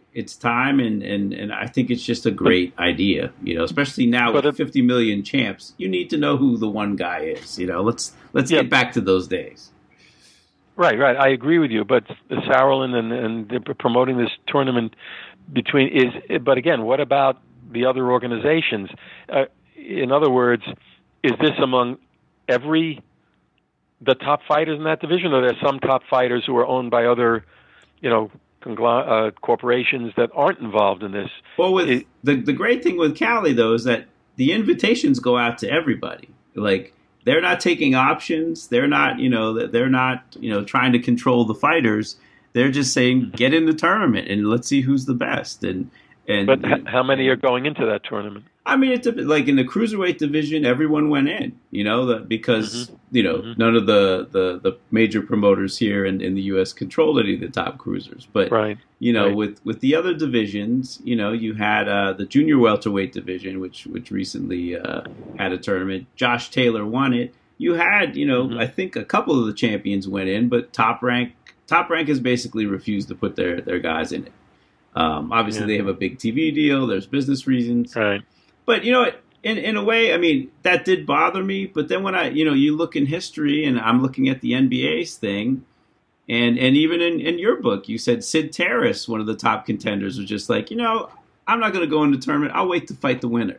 it's time, and, and, and I think it's just a great but, idea, you know, especially now with it, fifty million champs. You need to know who the one guy is, you know. Let's let's yeah. get back to those days. Right, right. I agree with you, but Sauerland and and they're promoting this tournament between is. But again, what about the other organizations? Uh, in other words, is this among every the top fighters in that division, or there's some top fighters who are owned by other, you know, congl- uh, corporations that aren't involved in this? Well, with it, the the great thing with Cali though is that the invitations go out to everybody. Like they're not taking options. They're not, you know, they're not, you know, trying to control the fighters. They're just saying get in the tournament and let's see who's the best. And and but h- how many are going into that tournament? I mean, it's a, like in the cruiserweight division, everyone went in, you know, the, because, mm-hmm. you know, mm-hmm. none of the, the, the major promoters here in, in the U S controlled any of the top cruisers. But, right. you know, right. with, with the other divisions, you know, you had uh, the junior welterweight division, which which recently uh, had a tournament. Josh Taylor won it. You had, you know, mm-hmm. I think a couple of the champions went in, but Top Rank Top Rank has basically refused to put their, their guys in it. Um, obviously, yeah. they have a big T V deal. There's business reasons. Right. But, you know, in in a way, I mean, that did bother me. But then when I, you know, you look in history and I'm looking at the N B A's thing, and, and even in, in your book, you said Sid Terrace, one of the top contenders, was just like, you know, I'm not going to go into the tournament. I'll wait to fight the winner.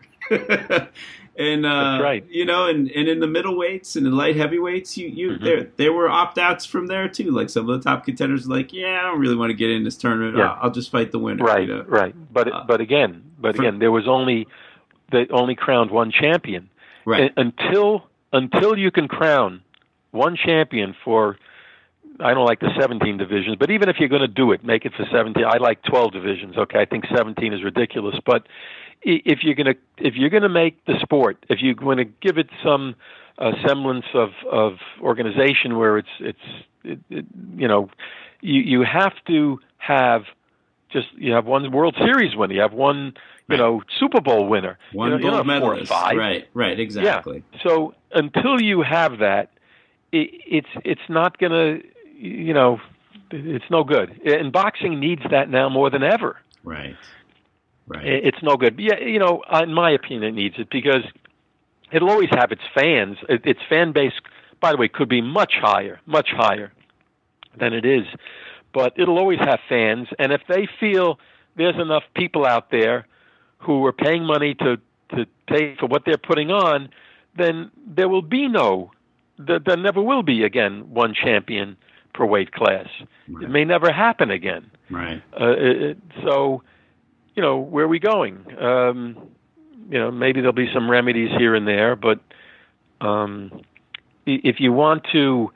and, uh, That's right. you know, and, and in the middleweights and the light heavyweights, you, you mm-hmm. there there were opt-outs from there, too. Like some of the top contenders were like, yeah, I don't really want to get in this tournament. Yeah. I'll, I'll just fight the winner. Right, you know? right. But uh, but again, but for, again, there was only... They only crowned one champion. Right. And until until you can crown one champion for, I don't like the seventeen divisions, but even if you're going to do it, make it for seventeen. I like twelve divisions. Okay, I think seventeen is ridiculous. But if you're going to if you're going to make the sport, if you're going to give it some uh, semblance of, of organization where it's it's it, it, you know, you you have to have just you have one World Series winner, you have one. You know, Super Bowl winner. One you know, gold medalist. Five. Right, right, exactly. Yeah. So until you have that, it, it's it's not going to, you know, it's no good. And boxing needs that now more than ever. Right, right. It, it's no good. Yeah, you know, in my opinion, it needs it because it'll always have its fans. It, its fan base, by the way, could be much higher, much higher than it is. But it'll always have fans. And if they feel there's enough people out there who are paying money to, to pay for what they're putting on, then there will be no, there, there never will be again one champion per weight class. Right. It may never happen again. Right. Uh, it, so, you know, where are we going? Um, you know, maybe there'll be some remedies here and there, but um, if you want to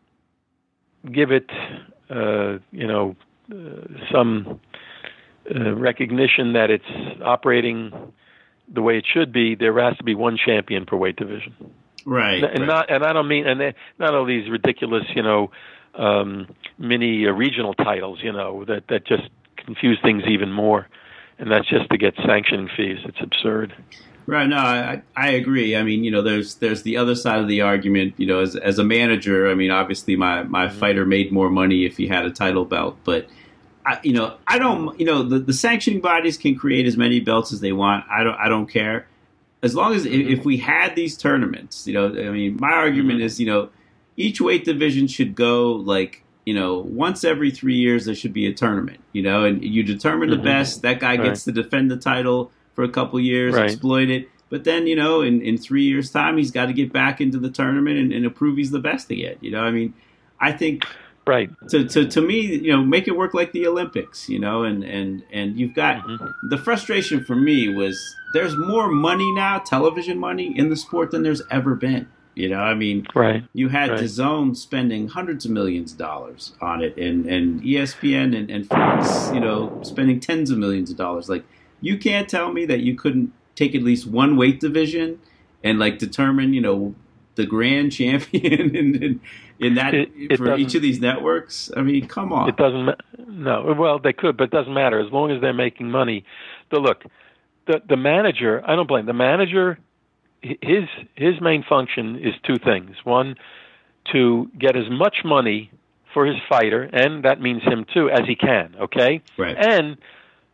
give it, uh, you know, uh, some... Uh, recognition that it's operating the way it should be, there has to be one champion per weight division. Right. And, and right. not, and I don't mean, and they, not all these ridiculous, you know, um, mini uh, regional titles, you know, that, that just confuse things even more. And that's just to get sanctioning fees. It's absurd. Right. No, I, I agree. I mean, you know, there's there's the other side of the argument. You know, as as a manager, I mean, obviously my my mm-hmm. fighter made more money if he had a title belt, but. I, you know, I don't. You know, the, the sanctioning bodies can create as many belts as they want. I don't. I don't care, as long as if, if we had these tournaments. You know, I mean, my argument is, you know, each weight division should go like, you know, once every three years there should be a tournament. You know, and you determine the mm-hmm. best. That guy gets right. to defend the title for a couple years, right. exploit it. But then, you know, in, in three years' time, he's got to get back into the tournament and, and prove he's the best again. You know, I mean, I think. Right. To, to to me, you know, make it work like the Olympics, you know, and, and, and you've got mm-hmm. the frustration for me was there's more money now, television money in the sport than there's ever been. You know, I mean, right. you had right. DAZN spending hundreds of millions of dollars on it, and, and E S P N and, and Fox, you know, spending tens of millions of dollars. Like, you can't tell me that you couldn't take at least one weight division and like determine, you know, the grand champion in, in, in that it, it for each of these networks. I mean, come on. It doesn't. No, well, they could, but it doesn't matter as long as they're making money. The look, the the manager. I don't blame the manager. His his main function is two things. One, to get as much money for his fighter, and that means him too, as he can. Okay, right. And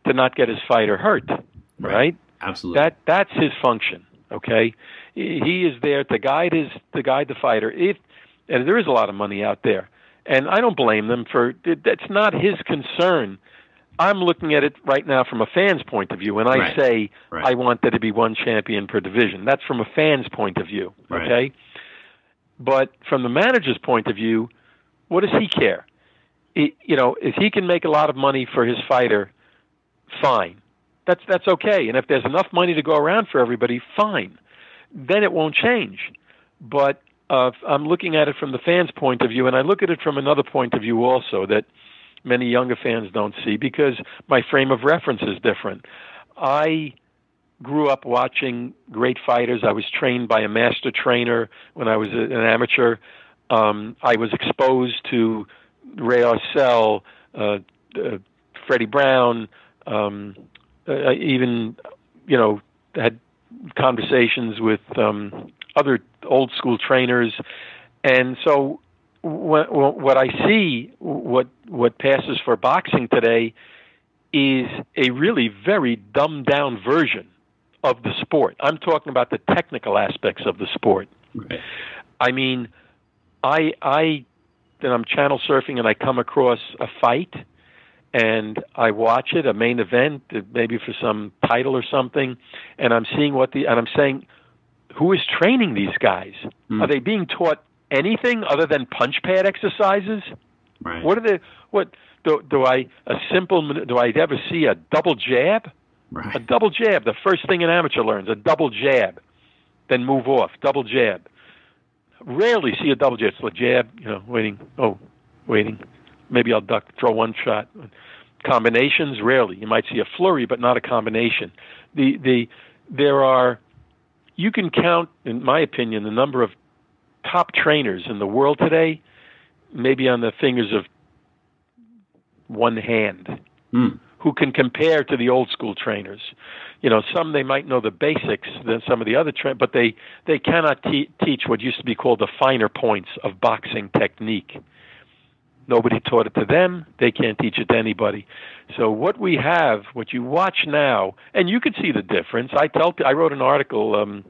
to not get his fighter hurt, right? right? Absolutely. That that's his function. Okay, he is there to guide his to guide the fighter. If and there is a lot of money out there, and I don't blame them for that's not his concern. I'm looking at it right now from a fan's point of view, and I right. say right. I want there to be one champion per division. That's from a fan's point of view. Okay, right. but from the manager's point of view, what does he care? He, you know, if he can make a lot of money for his fighter, fine. That's that's okay. And if there's enough money to go around for everybody, fine. Then it won't change. But uh, I'm looking at it from the fans' point of view, and I look at it from another point of view also that many younger fans don't see because my frame of reference is different. I grew up watching great fighters. I was trained by a master trainer when I was an amateur. Um, I was exposed to Ray Arcel, uh, uh, Freddie Brown, um, uh, even, you know, had conversations with um, other old school trainers. And so what, what I see, what what passes for boxing today is a really very dumbed down version of the sport. I'm talking about the technical aspects of the sport. Right. I mean, I I then I'm channel surfing and I come across a fight and I watch it, a main event, maybe for some title or something, and I'm seeing what the and I'm saying, who is training these guys? Mm. Are they being taught anything other than punch pad exercises? Right. What are they? What do, do I a simple? Do I ever see a double jab? Right. A double jab. The first thing an amateur learns, a double jab, then move off. Double jab. Rarely see a double jab. It's a jab, you know, waiting. Oh, waiting. Maybe I'll duck, throw one shot. Combinations, rarely. You might see a flurry, but not a combination. The the there are. You can count, in my opinion, the number of top trainers in the world today, maybe on the fingers of one hand, mm. who can compare to the old school trainers. You know, some they might know the basics than some of the other trainers, but they, they cannot te- teach what used to be called the finer points of boxing technique. Nobody taught it to them. They can't teach it to anybody. So what we have, what you watch now, and you can see the difference. I tell, I wrote an article um,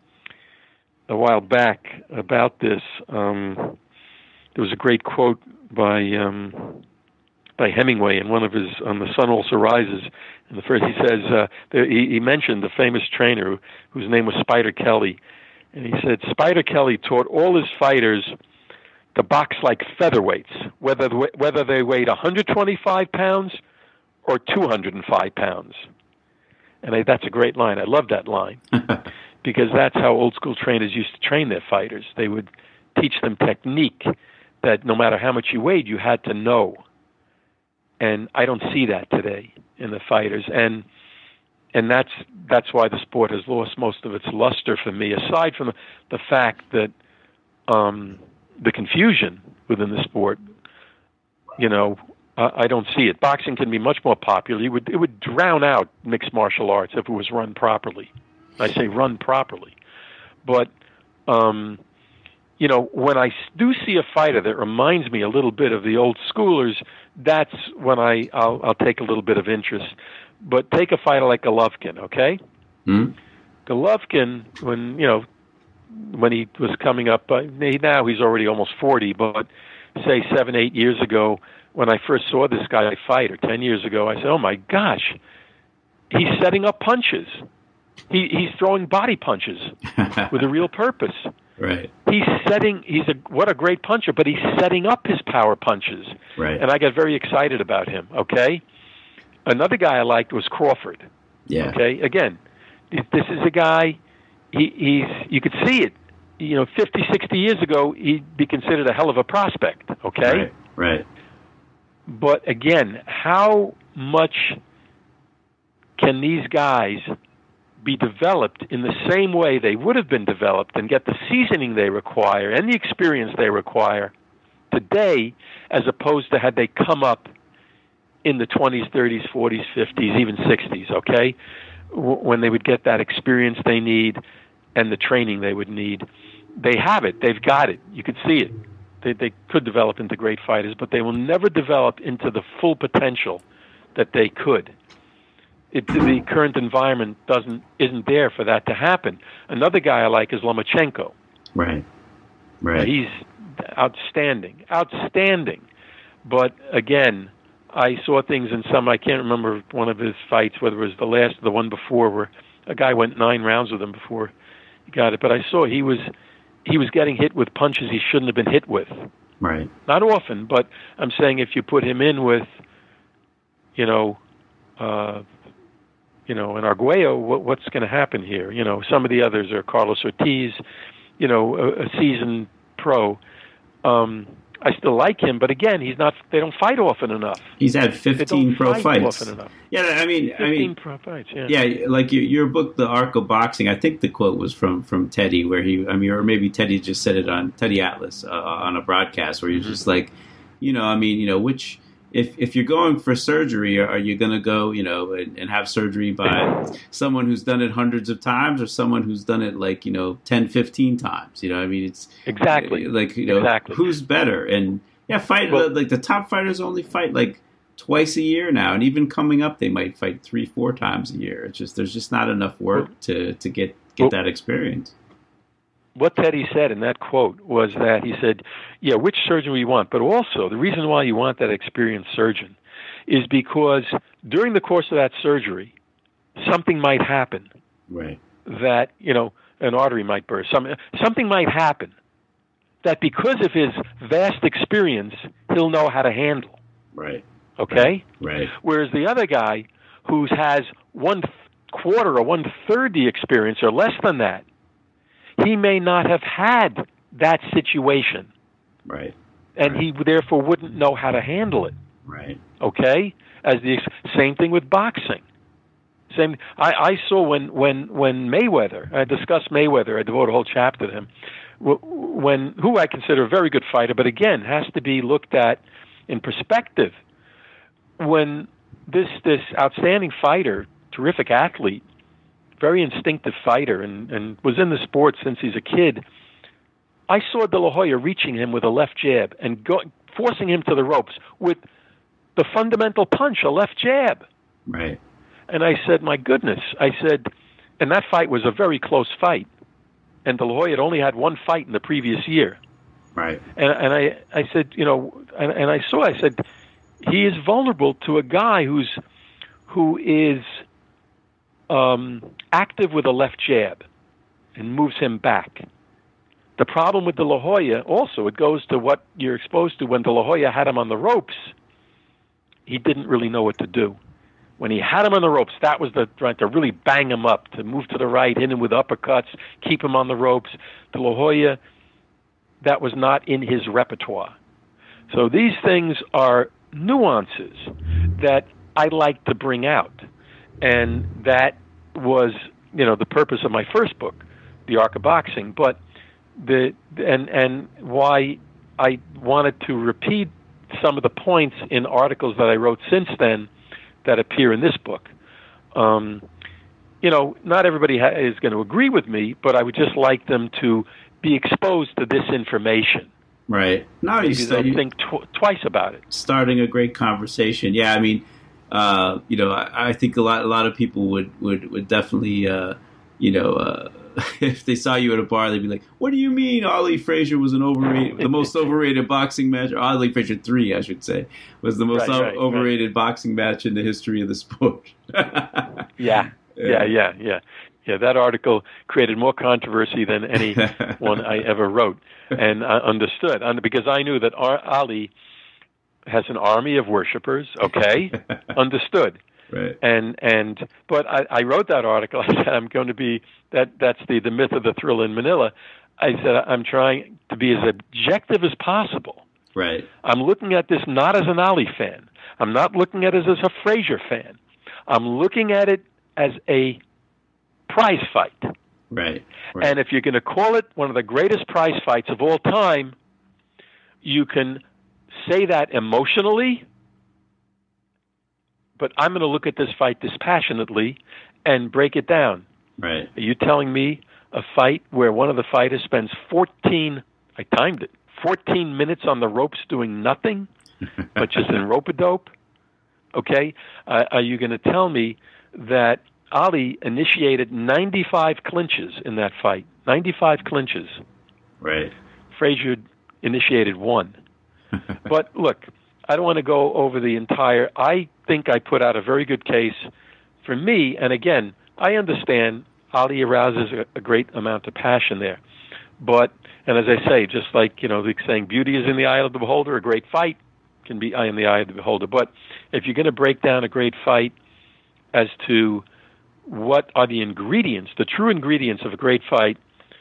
a while back about this. Um, there was a great quote by um, by Hemingway in one of his on The Sun Also Rises. And the first he says uh, there, he, he mentioned the famous trainer who, whose name was Spider Kelly, and he said Spider Kelly taught all his fighters to box like featherweights, whether whether they weighed one hundred twenty-five pounds or two hundred five pounds. And I, that's a great line. I love that line because that's how old school trainers used to train their fighters. They would teach them technique that no matter how much you weighed, you had to know. And I don't see that today in the fighters. And and that's that's why the sport has lost most of its luster for me, aside from the, the fact that um, the confusion within the sport, you know, uh, I don't see it. Boxing can be much more popular. It would, it would drown out mixed martial arts if it was run properly. I say run properly. But, um, you know, when I do see a fighter that reminds me a little bit of the old schoolers, that's when I, I'll, I'll take a little bit of interest. But take a fighter like Golovkin, okay? Mm-hmm. Golovkin, when, you know, when he was coming up, uh, now he's already almost forty, but say seven, eight years ago, when I first saw this guy fight, or ten years ago, I said, oh my gosh, he's setting up punches. He, he's throwing body punches with a real purpose. Right. He's setting, he's a, what a great puncher, but he's setting up his power punches. Right. And I got very excited about him, okay? Another guy I liked was Crawford. Yeah. Okay, again, this is a guy, he, he's, you could see it. You know, fifty, sixty years ago, he'd be considered a hell of a prospect, okay? Right, right. But again, how much can these guys be developed in the same way they would have been developed and get the seasoning they require and the experience they require today as opposed to had they come up in the twenties, thirties, forties, fifties, even sixties, okay? When they would get that experience they need and the training they would need. They have it. They've got it. You could see it. They, they could develop into great fighters, but they will never develop into the full potential that they could. it, the current environment doesn't isn't there for that to happen. Another guy I like is Lomachenko. Right. Right. He's outstanding, outstanding. But again, I saw things in some. I can't remember one of his fights, whether it was the last or the one before, where a guy went nine rounds with him before he got it. But I saw he was he was getting hit with punches he shouldn't have been hit with. Right. Not often, but I'm saying if you put him in with, you know, uh, you know, an Arguello, what, what's going to happen here? You know, some of the others are Carlos Ortiz, you know, a, a seasoned pro. Um, I still like him, but again, he's not. They don't fight often enough. He's had fifteen pro fight fights. Often enough. Yeah, I mean, fifteen I mean, pro fights. Yeah, yeah, like your, your book, The Arc of Boxing. I think the quote was from from Teddy, where he, I mean, or maybe Teddy just said it on Teddy Atlas uh, on a broadcast, where he's mm-hmm. just like, you know, I mean, you know, which. If if you're going for surgery, are you going to go, you know, and, and have surgery by someone who's done it hundreds of times, or someone who's done it like, you know, ten, fifteen times? You know, I mean, it's exactly like, you know, exactly. who's better? And yeah, fight well, like the top fighters only fight like twice a year now, and even coming up, they might fight three, four times a year. It's just there's just not enough work well, to to get get well, that experience. What Teddy said in that quote was that he said, yeah, which surgeon we want, but also the reason why you want that experienced surgeon is because during the course of that surgery, something might happen. Right. That, you know, an artery might burst. Some, something might happen that because of his vast experience, he'll know how to handle. Right. Okay? Right. Whereas the other guy who has one quarter or one third the experience or less than that, he may not have had that situation. Right. And right. he therefore wouldn't know how to handle it. Right. Okay? As the same thing with boxing. Same I, I saw when, when, when Mayweather, I discussed Mayweather, I devote a whole chapter to him, when who I consider a very good fighter, but again, has to be looked at in perspective. When this this outstanding fighter, terrific athlete, very instinctive fighter, and, and was in the sport since he's a kid, I saw De La Hoya reaching him with a left jab and go, forcing him to the ropes with the fundamental punch, a left jab. Right. And I said, my goodness, I said, and that fight was a very close fight. And De La Hoya had only had one fight in the previous year. Right. And, and I, I said, you know, and, and I saw, I said, he is vulnerable to a guy who's, who is um, active with a left jab and moves him back. The problem with De La Hoya, also, it goes to what you're exposed to. When De La Hoya had him on the ropes, he didn't really know what to do. When he had him on the ropes, that was the right to really bang him up, to move to the right, hit him with uppercuts, keep him on the ropes. De La Hoya, that was not in his repertoire. So these things are nuances that I like to bring out. And that was, you know, the purpose of my first book, The Arc of Boxing. But the and and why I wanted to repeat some of the points in articles that I wrote since then that appear in this book. Um, you know, not everybody ha- is going to agree with me, but I would just like them to be exposed to this information. Right. Now you start, think tw- twice about it. Starting a great conversation. Yeah, I mean, uh, you know, I, I think a lot a lot of people would would would definitely, uh, you know, uh, if they saw you at a bar, they'd be like, "What do you mean Ali Frazier was an overrated, the most overrated boxing match?" Or Ali Frazier three, I should say, was the most right, right, overrated right. boxing match in the history of the sport. yeah, yeah, yeah, yeah, yeah. That article created more controversy than any one I ever wrote, and I understood, because I knew that Ali has an army of worshipers. Okay, understood. Right. And and but I, I wrote that article. I said I'm going to be that that's the the myth of the thrill in Manila. I said I'm trying to be as objective as possible. Right. I'm looking at this not as an Ali fan. I'm not looking at it as a Frazier fan. I'm looking at it as a prize fight. Right. right. And if you're going to call it one of the greatest prize fights of all time, you can say that emotionally. But I'm going to look at this fight dispassionately and break it down. Right. Are you telling me a fight where one of the fighters spends fourteen, I timed it, fourteen minutes on the ropes doing nothing, but just in rope-a-dope? Okay? Uh, are you going to tell me that Ali initiated ninety-five clinches in that fight. ninety-five clinches. Right. Frazier initiated one. But look, I don't want to go over the entire. I think I put out a very good case for me. And again, I understand Ali arouses a, a great amount of passion there. But, and as I say, just like, you know, the saying, beauty is in the eye of the beholder, a great fight can be in the eye of the beholder. But if you're going to break down a great fight as to what are the ingredients, the true ingredients of a great fight,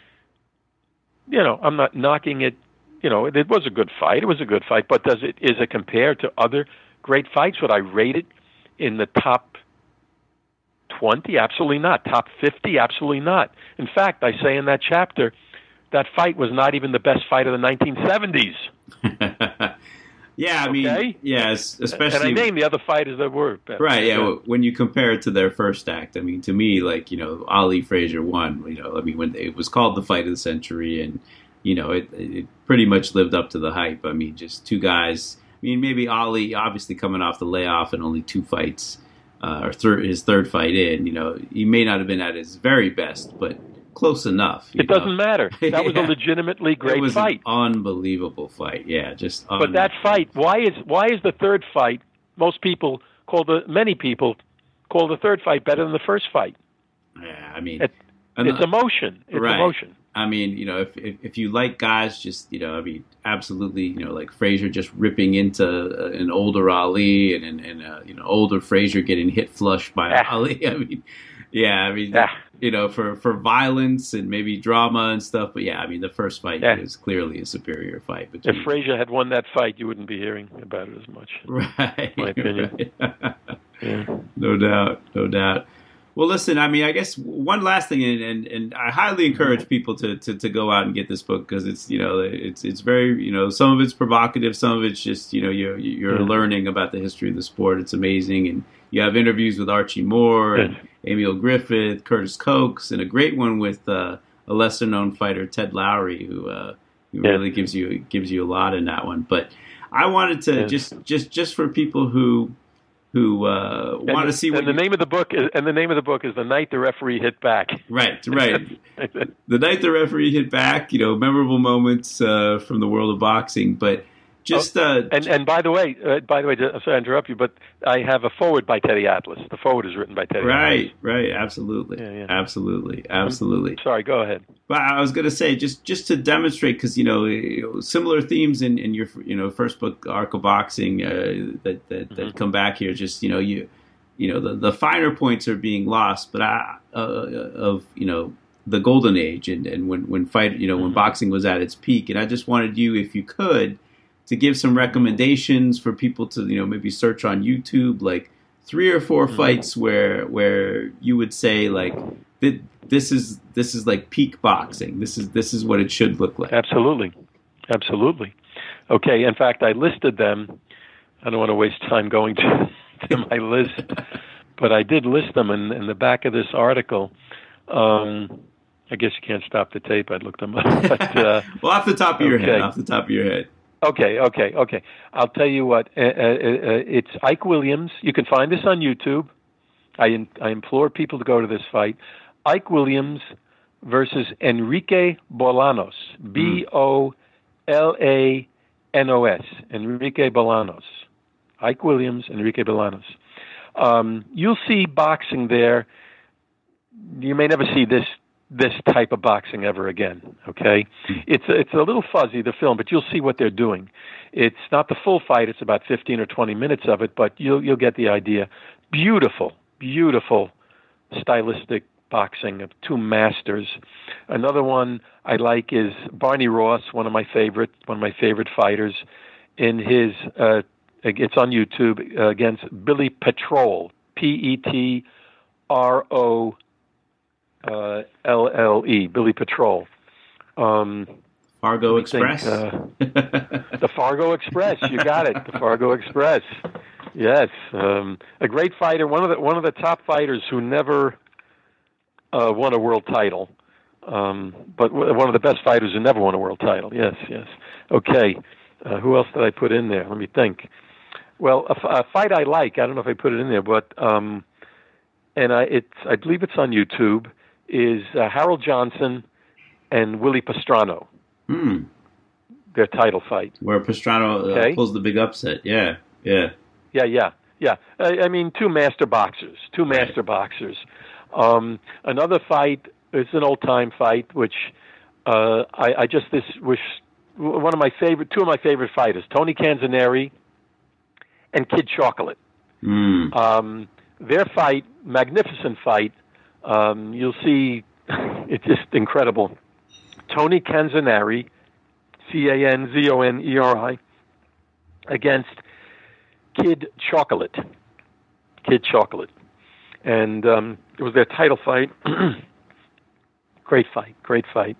you know, I'm not knocking it. You know, it was a good fight. It was a good fight. But does it, is it compared to other great fights? Would I rate it in the top twenty? Absolutely not. Top fifty? Absolutely not. In fact, I say in that chapter, that fight was not even the best fight of the nineteen seventies. Yeah, I mean, okay? yes, especially. And I name the other fighters that were better. Right, yeah. yeah. When you compare it to their first act, I mean, to me, like, you know, Ali Frazier won. You know, I mean, when it was called the fight of the century, and you know, it it pretty much lived up to the hype. I mean, just two guys. I mean, maybe Ali, obviously coming off the layoff and only two fights, uh, or thir- his third fight in. You know, he may not have been at his very best, but close enough. It know? doesn't matter. That was yeah. a legitimately great it was fight. An unbelievable fight. Yeah, just. But that fight, why is why is the third fight? Most people call the many people call the third fight better than the first fight. Yeah, I mean, it, it's emotion. It's right. emotion. I mean, you know, if, if if you like guys, just you know, I mean, absolutely, you know, like Frazier just ripping into uh, an older Ali and and, and uh, you know, older Frazier getting hit flush by ah. Ali. I mean. Yeah, I mean, ah. you know, for, for violence and maybe drama and stuff. But yeah, I mean, the first fight yeah. is clearly a superior fight. Between... If Frazier had won that fight, you wouldn't be hearing about it as much. Right. In my opinion. Right. yeah. No doubt. No doubt. Well, listen, I mean, I guess one last thing, and, and, and I highly encourage people to, to, to go out and get this book because it's, you know, it's it's very, you know, some of it's provocative, some of it's just, you know, you're, you're yeah. learning about the history of the sport. It's amazing. And you have interviews with Archie Moore and Emil Griffith, Curtis Cokes, and a great one with uh, a lesser-known fighter, Ted Lowry, who, uh, who yeah. really gives you gives you a lot in that one. But I wanted to, yeah. just, just, just for people who... who uh, want to see what and the name of the book is and the name of the book is The Night the Referee Hit Back. Right, right. The Night the Referee Hit Back, you know, memorable moments uh, from the world of boxing, but just oh, uh, and and by the way, uh, by the way, I'm sorry to interrupt you, but I have a foreword by Teddy Atlas. The foreword is written by Teddy right, Atlas. Right, right, absolutely. Yeah, yeah. Absolutely, absolutely. I'm sorry, go ahead. But I was going to say, just, just to demonstrate, because you know, you know, similar themes in, in your you know first book, Arc of Boxing, uh, that that, mm-hmm. that come back here. Just you know, you you know, the, the finer points are being lost, but I, uh, of you know the golden age and, and when when fight you know when mm-hmm. boxing was at its peak. And I just wanted you, if you could, to give some recommendations for people to you know maybe search on YouTube, like three or four mm-hmm. fights where where you would say like that. This is this is like peak boxing. This is this is what it should look like. Absolutely, absolutely. Okay. In fact, I listed them. I don't want to waste time going to, to my list, but I did list them in, in the back of this article. Um, I guess you can't stop the tape. I looked them up. But, uh, well, off the top of your okay. head. Off the top of your head. Okay. Okay. Okay. I'll tell you what. Uh, uh, uh, it's Ike Williams. You can find this on YouTube. I in, I implore people to go to this fight. Ike Williams versus Enrique Bolanos, B O L A N O S, Enrique Bolanos. Ike Williams, Enrique Bolanos. Um, you'll see boxing there. You may never see this this type of boxing ever again, okay? It's a, it's a little fuzzy, the film, but you'll see what they're doing. It's not the full fight. It's about fifteen or twenty minutes of it, but you'll you'll get the idea. Beautiful, beautiful stylistic boxing of two masters. Another one I like is Barney Ross, one of my favorite, one of my favorite fighters. In his, uh, it's on YouTube uh, against Billy Petrol, P E T R O L L E, Billy Petrol. Um, Fargo Express. Think, uh, the Fargo Express, you got it. The Fargo Express. Yes, um, a great fighter. One of the one of the top fighters who never. Uh, won a world title, um, but w- one of the best fighters who never won a world title. Yes, yes. Okay, uh, who else did I put in there? Let me think. Well, a, f- a fight I like, I don't know if I put it in there, but um, and I it's I believe it's on YouTube, is uh, Harold Johnson and Willie Pastrano. Hmm. Their title fight. Where Pastrano uh, Okay. pulls the big upset. Yeah, yeah. Yeah, yeah, yeah. I, I mean, two master boxers, two Right. master boxers. Um, another fight, it's an old-time fight, which uh, I, I just this wish one of my favorite, two of my favorite fighters, Tony Canzoneri and Kid Chocolate. Mm. Um, their fight, magnificent fight. Um, you'll see, it's just incredible. Tony Canzoneri, C A N Z O N E R I, against Kid Chocolate. Kid Chocolate. And um, it was their title fight. Great fight, great fight.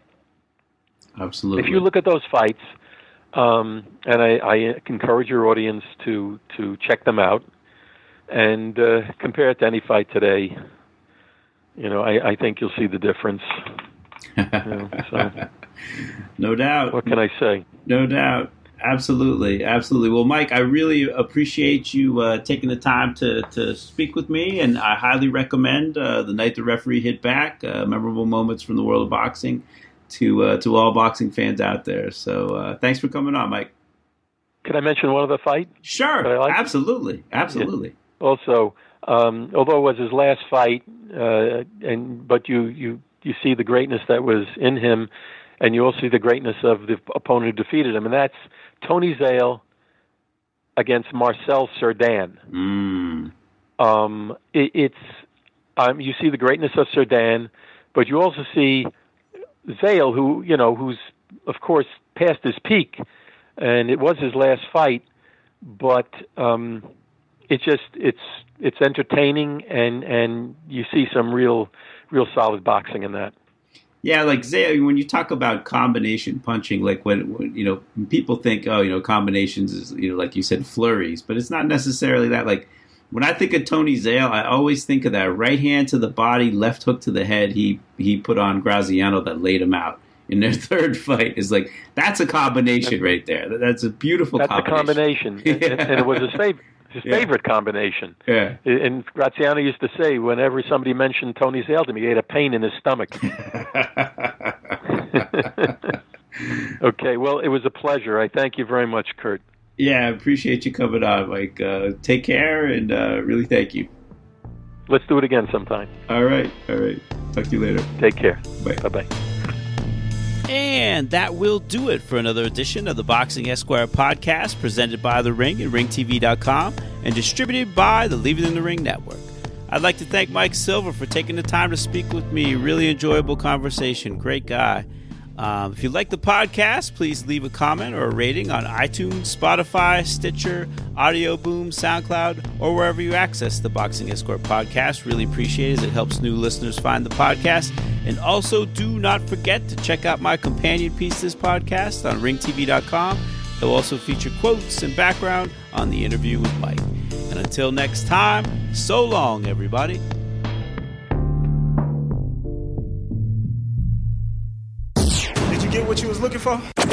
Absolutely. If you look at those fights, um, and I, I encourage your audience to, to check them out and uh, compare it to any fight today, you know, I, I think you'll see the difference. You know, so, no doubt. what can I say? No doubt. Absolutely. Absolutely. Well, Mike, I really appreciate you uh, taking the time to, to speak with me, and I highly recommend uh, The Night the Referee Hit Back, uh, Memorable Moments from the World of Boxing, to uh, to all boxing fans out there. So uh, thanks for coming on, Mike. Can I mention one other fight? Sure. That I like? Absolutely. Absolutely. Yeah. Also, um, although it was his last fight, uh, and but you, you, you see the greatness that was in him, and you also see the greatness of the opponent who defeated him, and that's Tony Zale against Marcel Cerdan. Mm. Um, it, it's um, you see the greatness of Cerdan, but you also see Zale, who you know, who's of course past his peak, and it was his last fight, but um, it just it's it's entertaining, and and you see some real real solid boxing in that. Yeah, like Zay, when you talk about combination punching, like when, when you know people think, oh, you know, combinations is, you know, like you said, flurries, but it's not necessarily that. Like when I think of Tony Zale, I always think of that right hand to the body, left hook to the head. He he put on Graziano that laid him out in their third fight. Is like that's a combination right there. That's a beautiful. That's combination. a combination, Yeah. and, and it was his favorite. His Yeah. favorite combination. Yeah. And Graziano used to say, whenever somebody mentioned Tony Zale to me, he had a pain in his stomach. Okay, well, it was a pleasure. I thank you very much, Kurt. Yeah, I appreciate you coming on, Mike. Uh, take care, and uh, really thank you. Let's do it again sometime. All right, all right. Talk to you later. Take care. Bye. Bye-bye. And that will do it for another edition of the Boxing Esquire podcast, presented by The Ring at ring t v dot com and distributed by the Leave It in the Ring network. I'd like to thank Mike Silva for taking the time to speak with me. Really enjoyable conversation. Great guy. Um, if you like the podcast, please leave a comment or a rating on iTunes, Spotify, Stitcher, Audio Boom, SoundCloud, or wherever you access the Boxing Escort podcast. Really appreciate it as it helps new listeners find the podcast. And also, do not forget to check out my companion piece to this podcast on ring t v dot com. It will also feature quotes and background on the interview with Mike. And until next time, so long, everybody. Did you get what you was looking for?